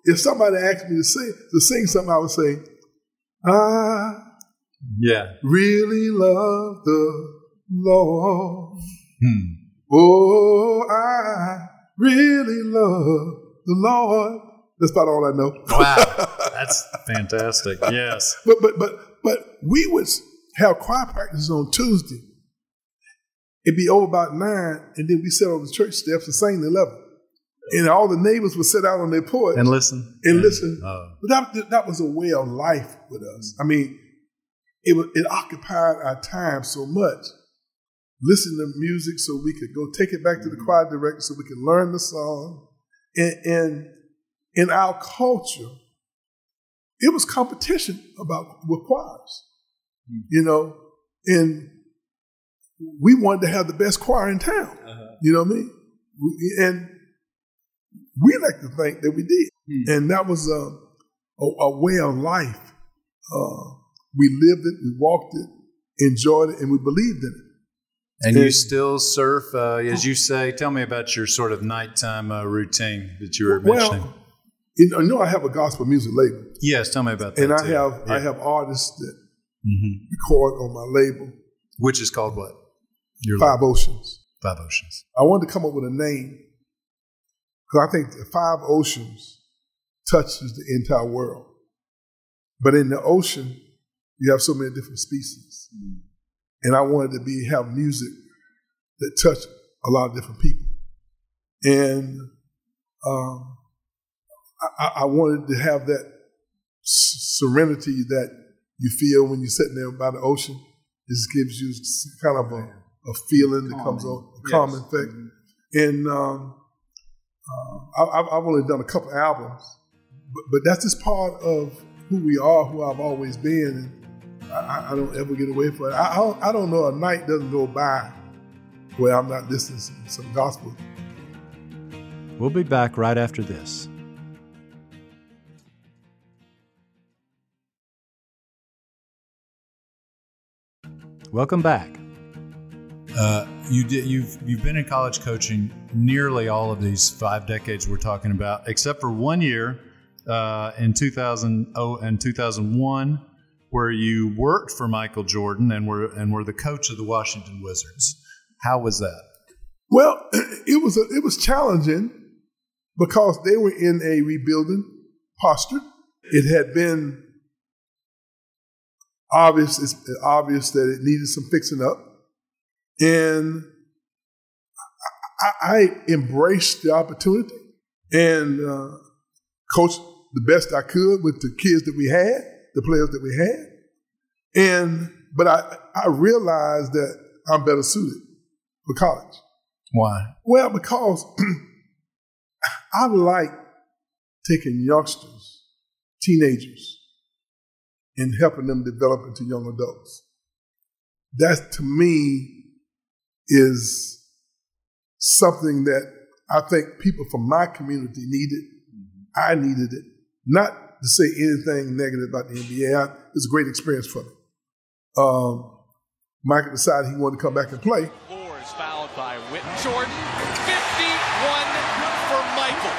if somebody asked me to sing something, I would say, I really love the Lord. Oh, I really love the Lord. That's about all I know. Wow, that's fantastic. Yes. But we would have choir practices on Tuesday. It'd be over about 9, and then we sit on the church steps and sing to 11. And all the neighbors would sit out on their porch and listen. But that was a way of life with us. I mean, it occupied our time so much. Listening to music so we could go take it back to the choir director so we could learn the song. And in our culture, it was competition with choirs, you know, and we wanted to have the best choir in town. You know what I mean? And we like to think that we did. And that was a way of life. We lived it, we walked it, enjoyed it, and we believed in it. And you still surf, as you say. Tell me about your sort of nighttime routine that you were mentioning. Well, you know, I have a gospel music label. Yes, tell me about that. And I have artists that record on my label. Which is called what? Five Oceans. Five Oceans. I wanted to come up with a name because I think the 5 oceans touches the entire world. But in the ocean, you have so many different species. And I wanted to have music that touched a lot of different people. And I wanted to have that serenity that you feel when you're sitting there by the ocean. It just gives you kind of a feeling that comes on, a calming effect. And I've only done a couple albums, but that's just part of who we are, who I've always been. And I don't ever get away from it. I don't know, a night doesn't go by where I'm not listening to some gospel. We'll be back right after this. Welcome back. You've been in college coaching nearly all of these 5 decades we're talking about, except for 1 year in 2000 and 2001, where you worked for Michael Jordan and were the coach of the Washington Wizards. How was that? Well, it was challenging because they were in a rebuilding posture. It had been obvious that it needed some fixing up. And I embraced the opportunity and coached the best I could with the kids that we had, the players that we had. But I realized that I'm better suited for college. Why? Well, because I like taking youngsters, teenagers, and helping them develop into young adults. That, to me, is something that I think people from my community needed. I needed it. Not to say anything negative about the NBA. It's a great experience for me. Michael decided he wanted to come back and play. Moore is fouled by Whitten. Jordan, 51 for Michael.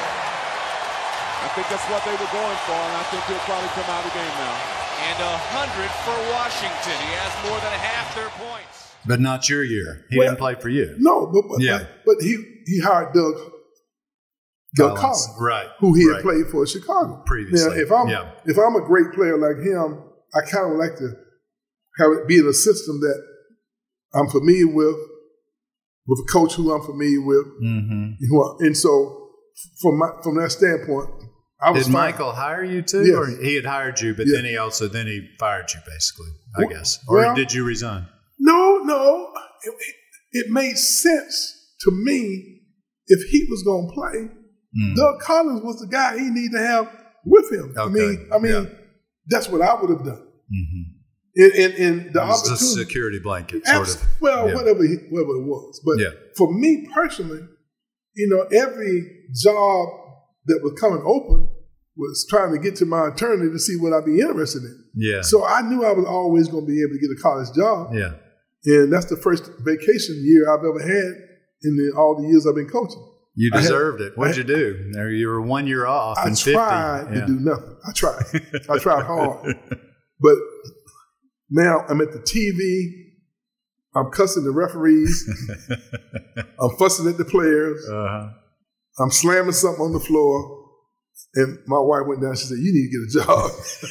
I think that's what they were going for, and I think he'll probably come out of the game now. And 100 for Washington. He has more than half their points. But not your year. He didn't play for you. No, but he hired Doug Collins, right? Who he had played for Chicago previously. Now, if I'm a great player like him, I kind of like to have it be in a system that I'm familiar with a coach who I'm familiar with, and so from that standpoint, I was. Did Michael hire you too, yes. or he had hired you, but then he fired you, basically? I guess, or did you resign? No. It made sense to me if he was going to play. Doug Collins was the guy he needed to have with him. Okay. I mean, that's what I would have done. And the opportunity, a security blanket, sort of. Well, whatever it was. But for me personally, every job that was coming open was trying to get to my attorney to see what I'd be interested in. Yeah. So I knew I was always going to be able to get a college job. Yeah. And that's the first vacation year I've ever had in all the years I've been coaching. You deserved it. What'd you do? You were 1 year off. I tried to do nothing. I tried hard. But now I'm at the TV. I'm cussing the referees. I'm fussing at the players. I'm slamming something on the floor. And my wife went down. She said, "You need to get a job."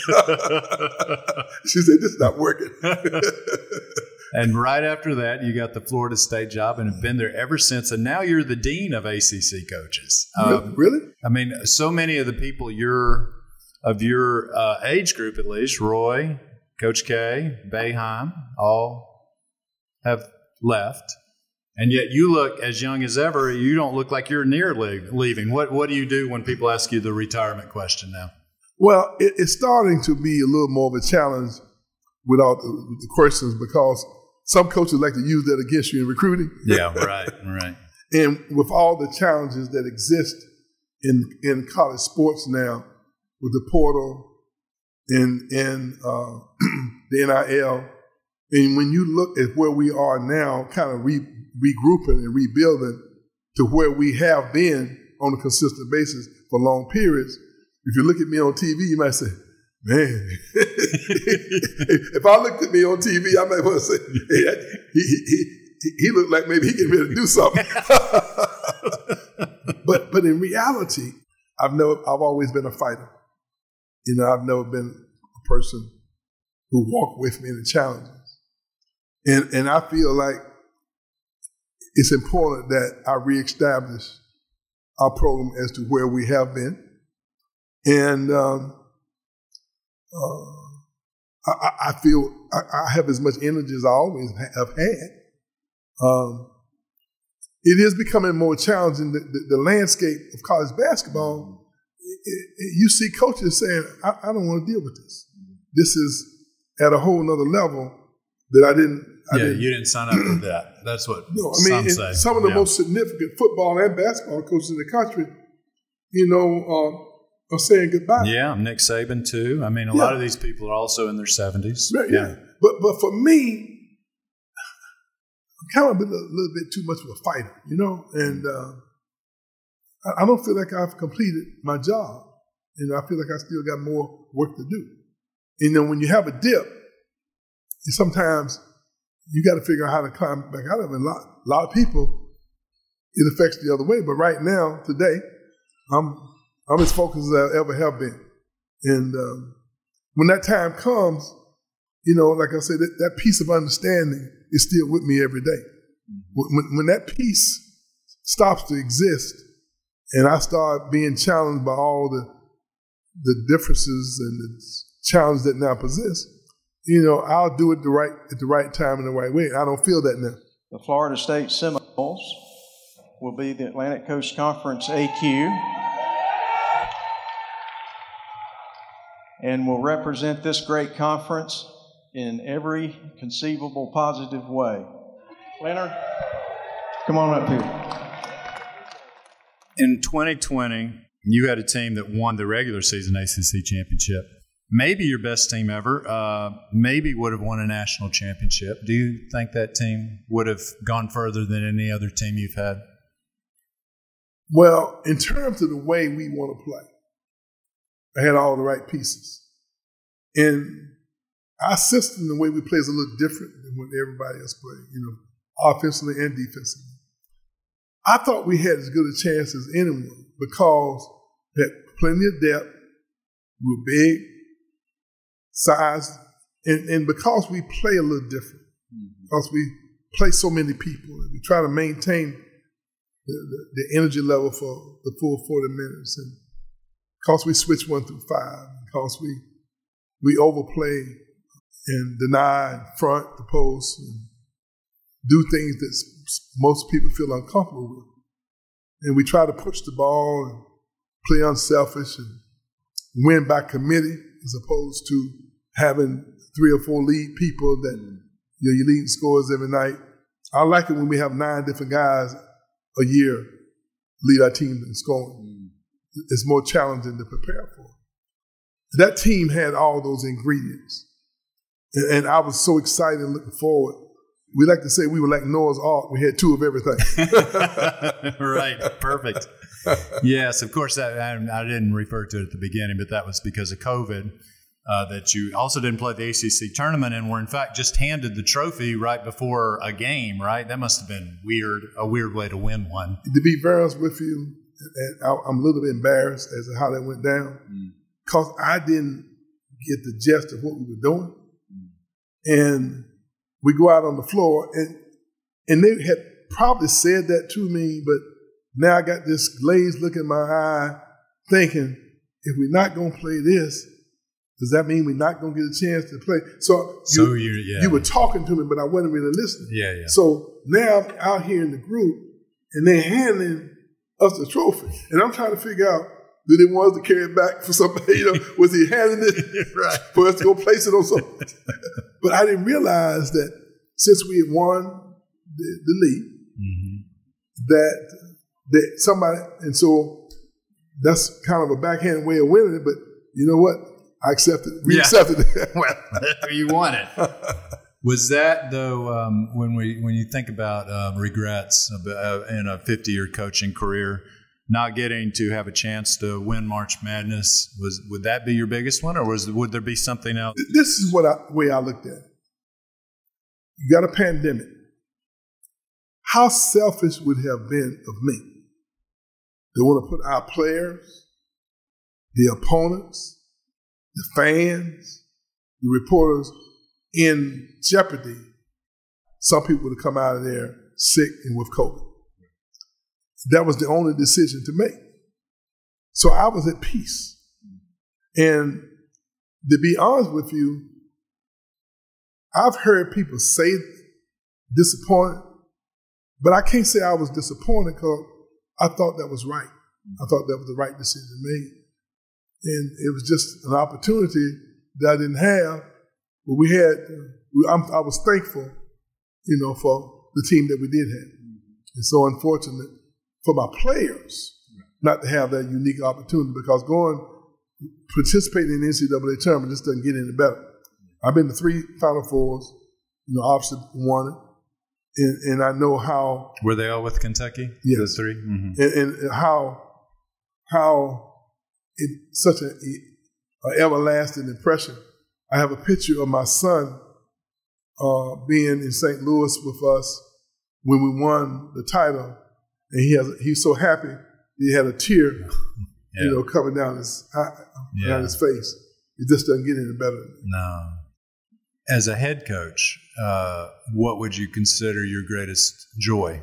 She said, "This is not working." And right after that, you got the Florida State job and have been there ever since. And now you're the dean of ACC coaches. Really? I mean, so many of the people of your age group, at least, Roy, Coach K, Boeheim, all have left. And yet you look as young as ever. You don't look like you're near leaving. What do you do when people ask you the retirement question now? Well, it's starting to be a little more of a challenge with all the questions because some coaches like to use that against you in recruiting. Yeah, right. And with all the challenges that exist in college sports now, with the portal and the NIL, and when you look at where we are now, kind of regrouping and rebuilding to where we have been on a consistent basis for long periods, if you look at me on TV, you might say, "Man," if I looked at me on TV, I might want to say, "Hey, he looked like maybe he getting ready to do something." But in reality, I've always been a fighter. You know, I've never been a person who walked with me in the challenges. And I feel like it's important that I reestablish our program as to where we have been. And I feel I have as much energy as I always have had. It is becoming more challenging, the landscape of college basketball. You see coaches saying, I don't want to deal with this. This is at a whole nother level that I didn't. You didn't sign up for that. That's what some say. Some of the most significant football and basketball coaches in the country, are saying goodbye. Yeah, Nick Saban too. I mean, a lot of these people are also in their 70s. Yeah. But for me, I'm kind of a little bit too much of a fighter, and I don't feel like I've completed my job. I feel like I still got more work to do. When you have a dip, sometimes you got to figure out how to climb back out of it. A lot of people, it affects the other way. But right now, today, I'm as focused as I ever have been. And when that time comes, like I said, that piece of understanding is still with me every day. When that piece stops to exist and I start being challenged by all the differences and the challenges that now possess, I'll do it at the right time and the right way. I don't feel that now. The Florida State Seminoles will be the Atlantic Coast Conference AQ and will represent this great conference in every conceivable positive way. Leonard, come on up here. In 2020, you had a team that won the regular season ACC championship. Maybe your best team ever, maybe would have won a national championship. Do you think that team would have gone further than any other team you've had? Well, in terms of the way we want to play, I had all the right pieces. And our system, the way we play, is a little different than what everybody else plays, offensively and defensively. I thought we had as good a chance as anyone because we had plenty of depth, we were big, size, and because we play a little different, because we play so many people, and we try to maintain the energy level for the full 40 minutes, and because we switch 1 through 5, because we overplay and deny in front, the post, and do things that most people feel uncomfortable with. And we try to push the ball and play unselfish and win by committee as opposed to having 3 or 4 lead people that you're leading scorers every night. I like it when we have 9 different guys a year lead our team in scoring. It's more challenging to prepare for. That team had all those ingredients. And I was so excited and looking forward we like to say we were like Noah's Ark. We had 2 of everything. Right. Perfect. Yes, of course. I didn't refer to it at the beginning, but that was because of COVID. That you also didn't play the ACC tournament and were in fact just handed the trophy right before a game, right? That must have been a weird way to win one. To be very honest with you, and I'm a little bit embarrassed as to how that went down, because I didn't get the gist of what we were doing. And we go out on the floor, and they had probably said that to me, but now I got this glazed look in my eye thinking, if we're not going to play this, does that mean we're not going to get a chance to play? So you were talking to me, but I wasn't really listening. Yeah. So now I'm out here in the group, and they're handing us the trophy. And I'm trying to figure out, did they want us to carry it back for somebody? Was he handing it right for us to go place it on something? But I didn't realize that since we had won the league, that somebody, and so that's kind of a backhand way of winning it, but you know what? I accepted it. We accepted it. Well, you won it. Was that, though, when you think about regrets in a 50-year coaching career, not getting to have a chance to win March Madness, would that be your biggest one, or would there be something else? This is the way I looked at it. You got a pandemic. How selfish would it have been of me to want to put our players, the opponents, the fans, the reporters in jeopardy? Some people would have come out of there sick and with COVID. That was the only decision to make. So I was at peace. And to be honest with you, I've heard people say disappointed, but I can't say I was disappointed because I thought that was right. I thought that was the right decision made. And it was just an opportunity that I didn't have. But I was thankful, for the team that we did have. And so unfortunate for my players not to have that unique opportunity, because participating in the NCAA tournament just doesn't get any better. I've been to 3 Final Fours, obviously won it. And I know how. Were they all with Kentucky? Yes. The 3? Mm-hmm. And how it's such an everlasting impression. I have a picture of my son being in St. Louis with us when we won the title, and he's so happy he had a tear, coming down his face. It just doesn't get any better than that. No. As a head coach, what would you consider your greatest joy?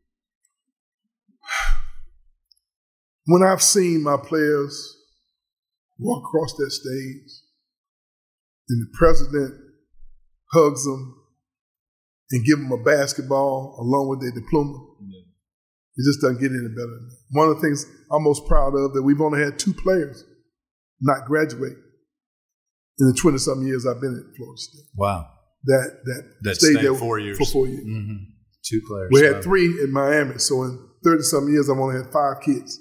When I've seen my players walk across that stage and the president hugs them and give them a basketball along with their diploma, it just doesn't get any better than that. One of the things I'm most proud of, that we've only had 2 players not graduate in the 20-something years I've been at Florida State. Wow. That stayed there 4 years. For 4 years. Mm-hmm. 2 players. We had 3 in Miami, so in 30-something years I've only had 5 kids,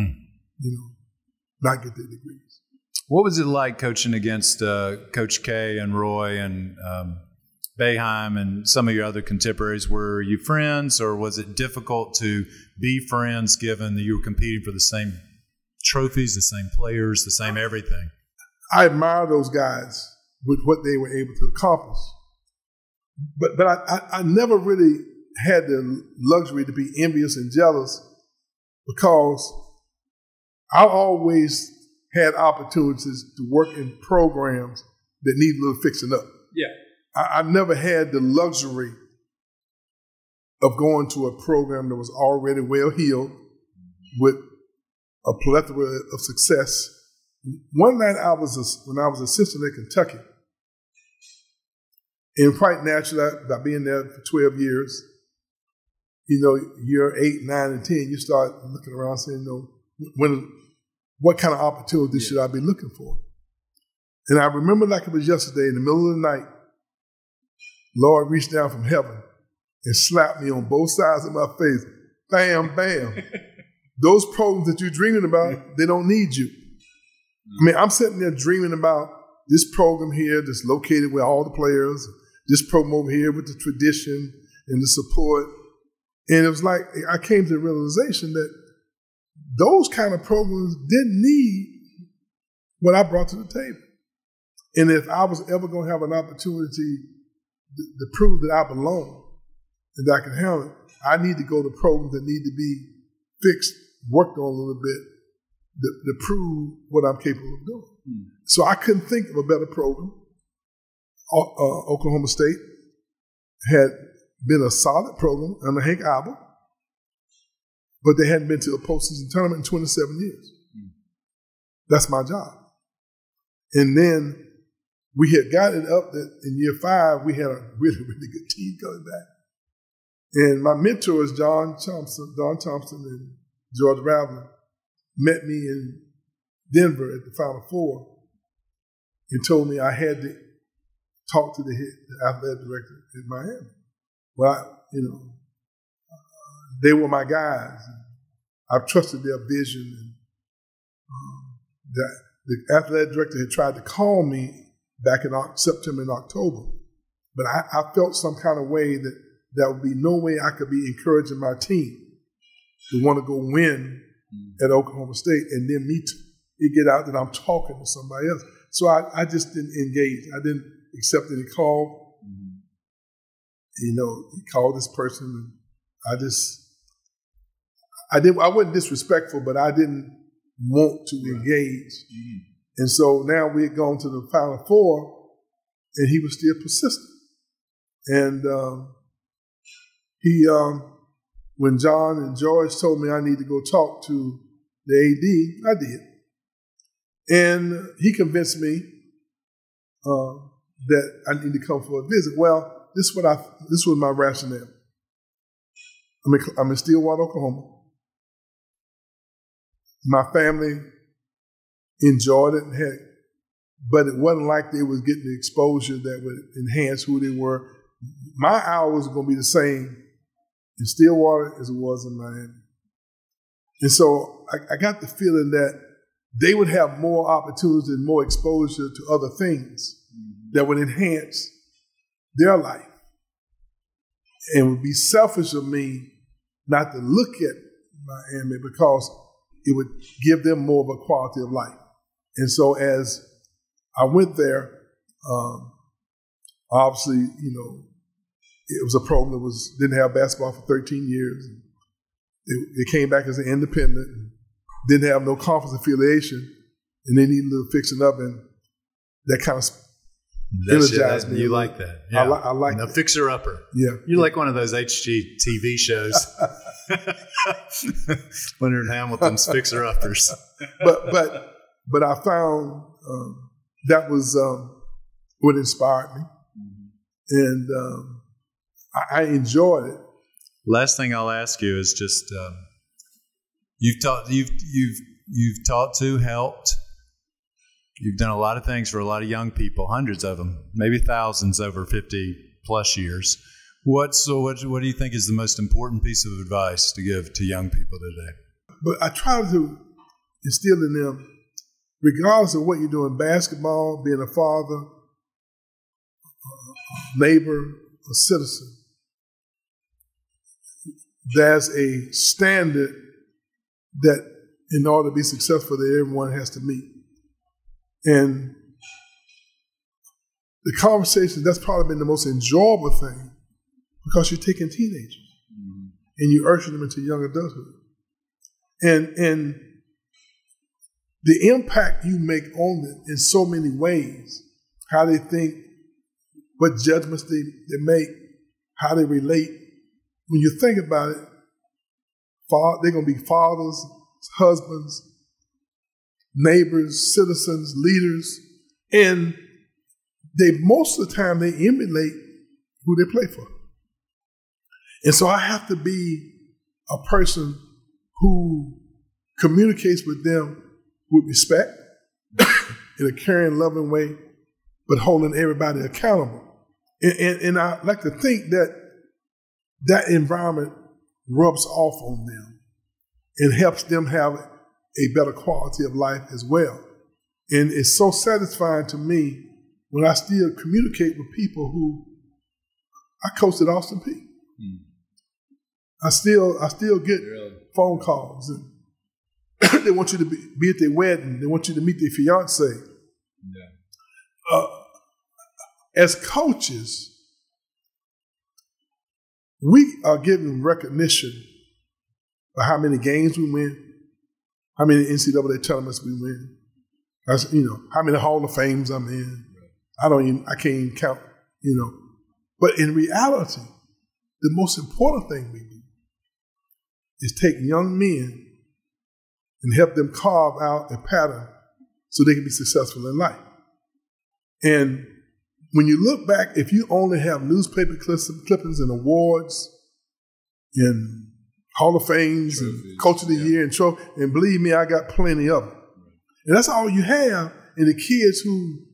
not get their degrees. What was it like coaching against Coach K and Roy and Boeheim and some of your other contemporaries? Were you friends, or was it difficult to be friends given that you were competing for the same trophies, the same players, the same everything? I admire those guys with what they were able to accomplish. But I never really had the luxury to be envious and jealous, because I always had opportunities to work in programs that need a little fixing up. Yeah. I've never had the luxury of going to a program that was already well-heeled with a plethora of success. One night when I was assistant at Kentucky, and quite naturally, by being there for 12 years, year 8, 9, and 10, you start looking around saying, what kind of opportunity should I be looking for? And I remember like it was yesterday, in the middle of the night, Lord reached down from heaven and slapped me on both sides of my face. Bam, bam. Those programs that you're dreaming about, they don't need you. I mean, I'm sitting there dreaming about this program here that's located with all the players, this program over here with the tradition and the support. And it was like I came to the realization that those kind of programs didn't need what I brought to the table. And if I was ever going to have an opportunity to prove that I belong and that I can handle it, I need to go to programs that need to be fixed, worked on a little bit to prove what I'm capable of doing. So I couldn't think of a better program. Oklahoma State had been a solid program under Hank Albert, but they hadn't been to a postseason tournament in 27 years. That's my job. And then we had gotten it up that in year 5, we had a really, really good team coming back. And my mentors, Don Thompson and George Raveling, met me in Denver at the Final Four and told me I had to talk to the athletic director in Miami. Well, they were my guys. I've trusted their vision. And the athletic director had tried to call me back in September and October, but I felt some kind of way that there would be no way I could be encouraging my team to want to go win at Oklahoma State and then me get out that I'm talking to somebody else. So I just didn't engage. I didn't accept any call. He called this person, and I wasn't disrespectful, but I didn't want to engage. And so now we had gone to the Final Four, and he was still persistent. And when John and George told me I need to go talk to the AD, I did. And he convinced me that I need to come for a visit. Well, this was my rationale. I'm in Stillwater, Oklahoma. My family enjoyed it, but it wasn't like they was getting the exposure that would enhance who they were. My hours were going to be the same in Stillwater as it was in Miami. And so I got the feeling that they would have more opportunities and more exposure to other things that would enhance their life. And it would be selfish of me not to look at Miami because it would give them more of a quality of life. And so as I went there, obviously, it was a program that didn't have basketball for 13 years. It came back as an independent, and didn't have no conference affiliation, and they needed a little fixing up, and that kind of energized me. You like that. Yeah. I like a fixer-upper. Yeah. You're like one of those HGTV shows. Leonard Hamilton's fixer-uppers. But I found that was what inspired me. And I enjoyed it. Last thing I'll ask you is just you've taught to, helped. You've done a lot of things for a lot of young people, hundreds of them, maybe thousands over 50 plus years. What do you think is the most important piece of advice to give to young people today? But I try to instill in them, regardless of what you're doing, basketball, being a father, neighbor, a citizen, there's a standard that in order to be successful that everyone has to meet. And the conversation, that's probably been the most enjoyable thing because you're taking teenagers and you're ushering them into young adulthood. And the impact you make on them in so many ways, how they think, what judgments they make, how they relate. When you think about it, they're going to be fathers, husbands, neighbors, citizens, leaders, and most of the time they emulate who they play for. And so I have to be a person who communicates with them with respect in a caring, loving way, but holding everybody accountable. And I like to think that environment rubs off on them and helps them have a better quality of life as well. And it's so satisfying to me when I still communicate with people who I coached at Austin Peay. I still get phone calls, and they want you to be at their wedding. They want you to meet their fiance. Yeah. As coaches, we are given recognition for how many games we win, how many NCAA tournaments we win, how many Hall of Fames I'm in. I can't even count, But in reality, the most important thing we do is take young men and help them carve out a pattern so they can be successful in life. And when you look back, if you only have newspaper clippings and awards and Hall of Fames and Coach of the Year and trophy, and believe me, I got plenty of them. And that's all you have. And the kids who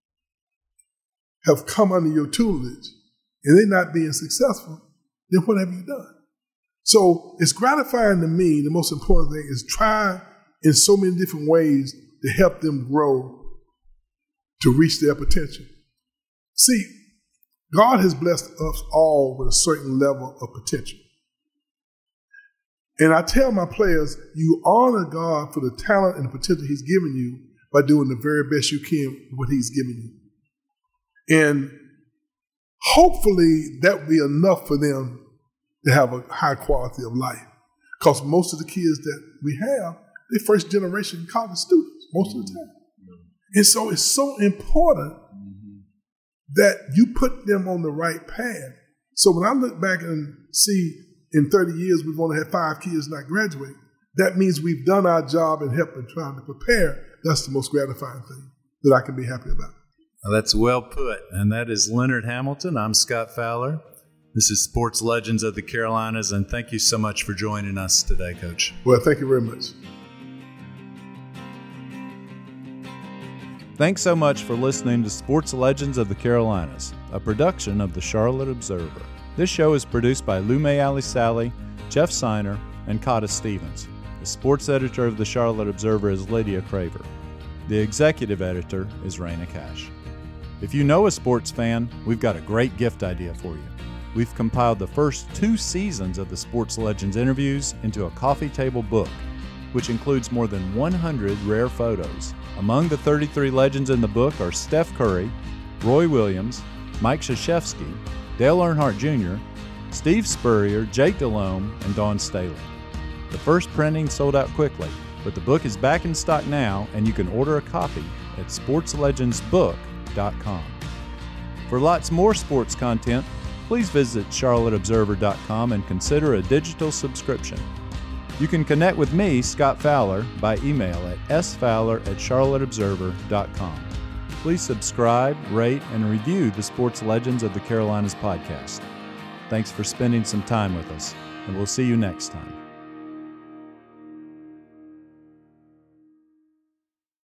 have come under your tutelage and they're not being successful, then what have you done? So it's gratifying to me. The most important thing is try in so many different ways to help them grow to reach their potential. See, God has blessed us all with a certain level of potential. And I tell my players, you honor God for the talent and the potential He's given you by doing the very best you can with what He's given you. And hopefully that will be enough for them to have a high quality of life. Because most of the kids that we have, they're first generation college students most of the time. And so it's so important that you put them on the right path. So when I look back and see in 30 years we've only had 5 kids not graduate, that means we've done our job and helped them trying to prepare. That's the most gratifying thing that I can be happy about. Well, that's well put. And that is Leonard Hamilton. I'm Scott Fowler. This is Sports Legends of the Carolinas, and thank you so much for joining us today, Coach. Well, thank you very much. Thanks so much for listening to Sports Legends of the Carolinas, a production of the Charlotte Observer. This show is produced by Lume Ali Sally, Jeff Seiner, and Cotta Stevens. The sports editor of the Charlotte Observer is Lydia Craver. The executive editor is Raina Cash. If you know a sports fan, we've got a great gift idea for you. We've compiled the first 2 seasons of the Sports Legends interviews into a coffee table book, which includes more than 100 rare photos. Among the 33 legends in the book are Steph Curry, Roy Williams, Mike Krzyzewski, Dale Earnhardt Jr., Steve Spurrier, Jake Delhomme, and Dawn Staley. The first printing sold out quickly, but the book is back in stock now, and you can order a copy at sportslegendsbook.com. For lots more sports content, please visit charlotteobserver.com and consider a digital subscription. You can connect with me, Scott Fowler, by email at sfowler@charlotteobserver.com. Please subscribe, rate, and review the Sports Legends of the Carolinas podcast. Thanks for spending some time with us, and we'll see you next time.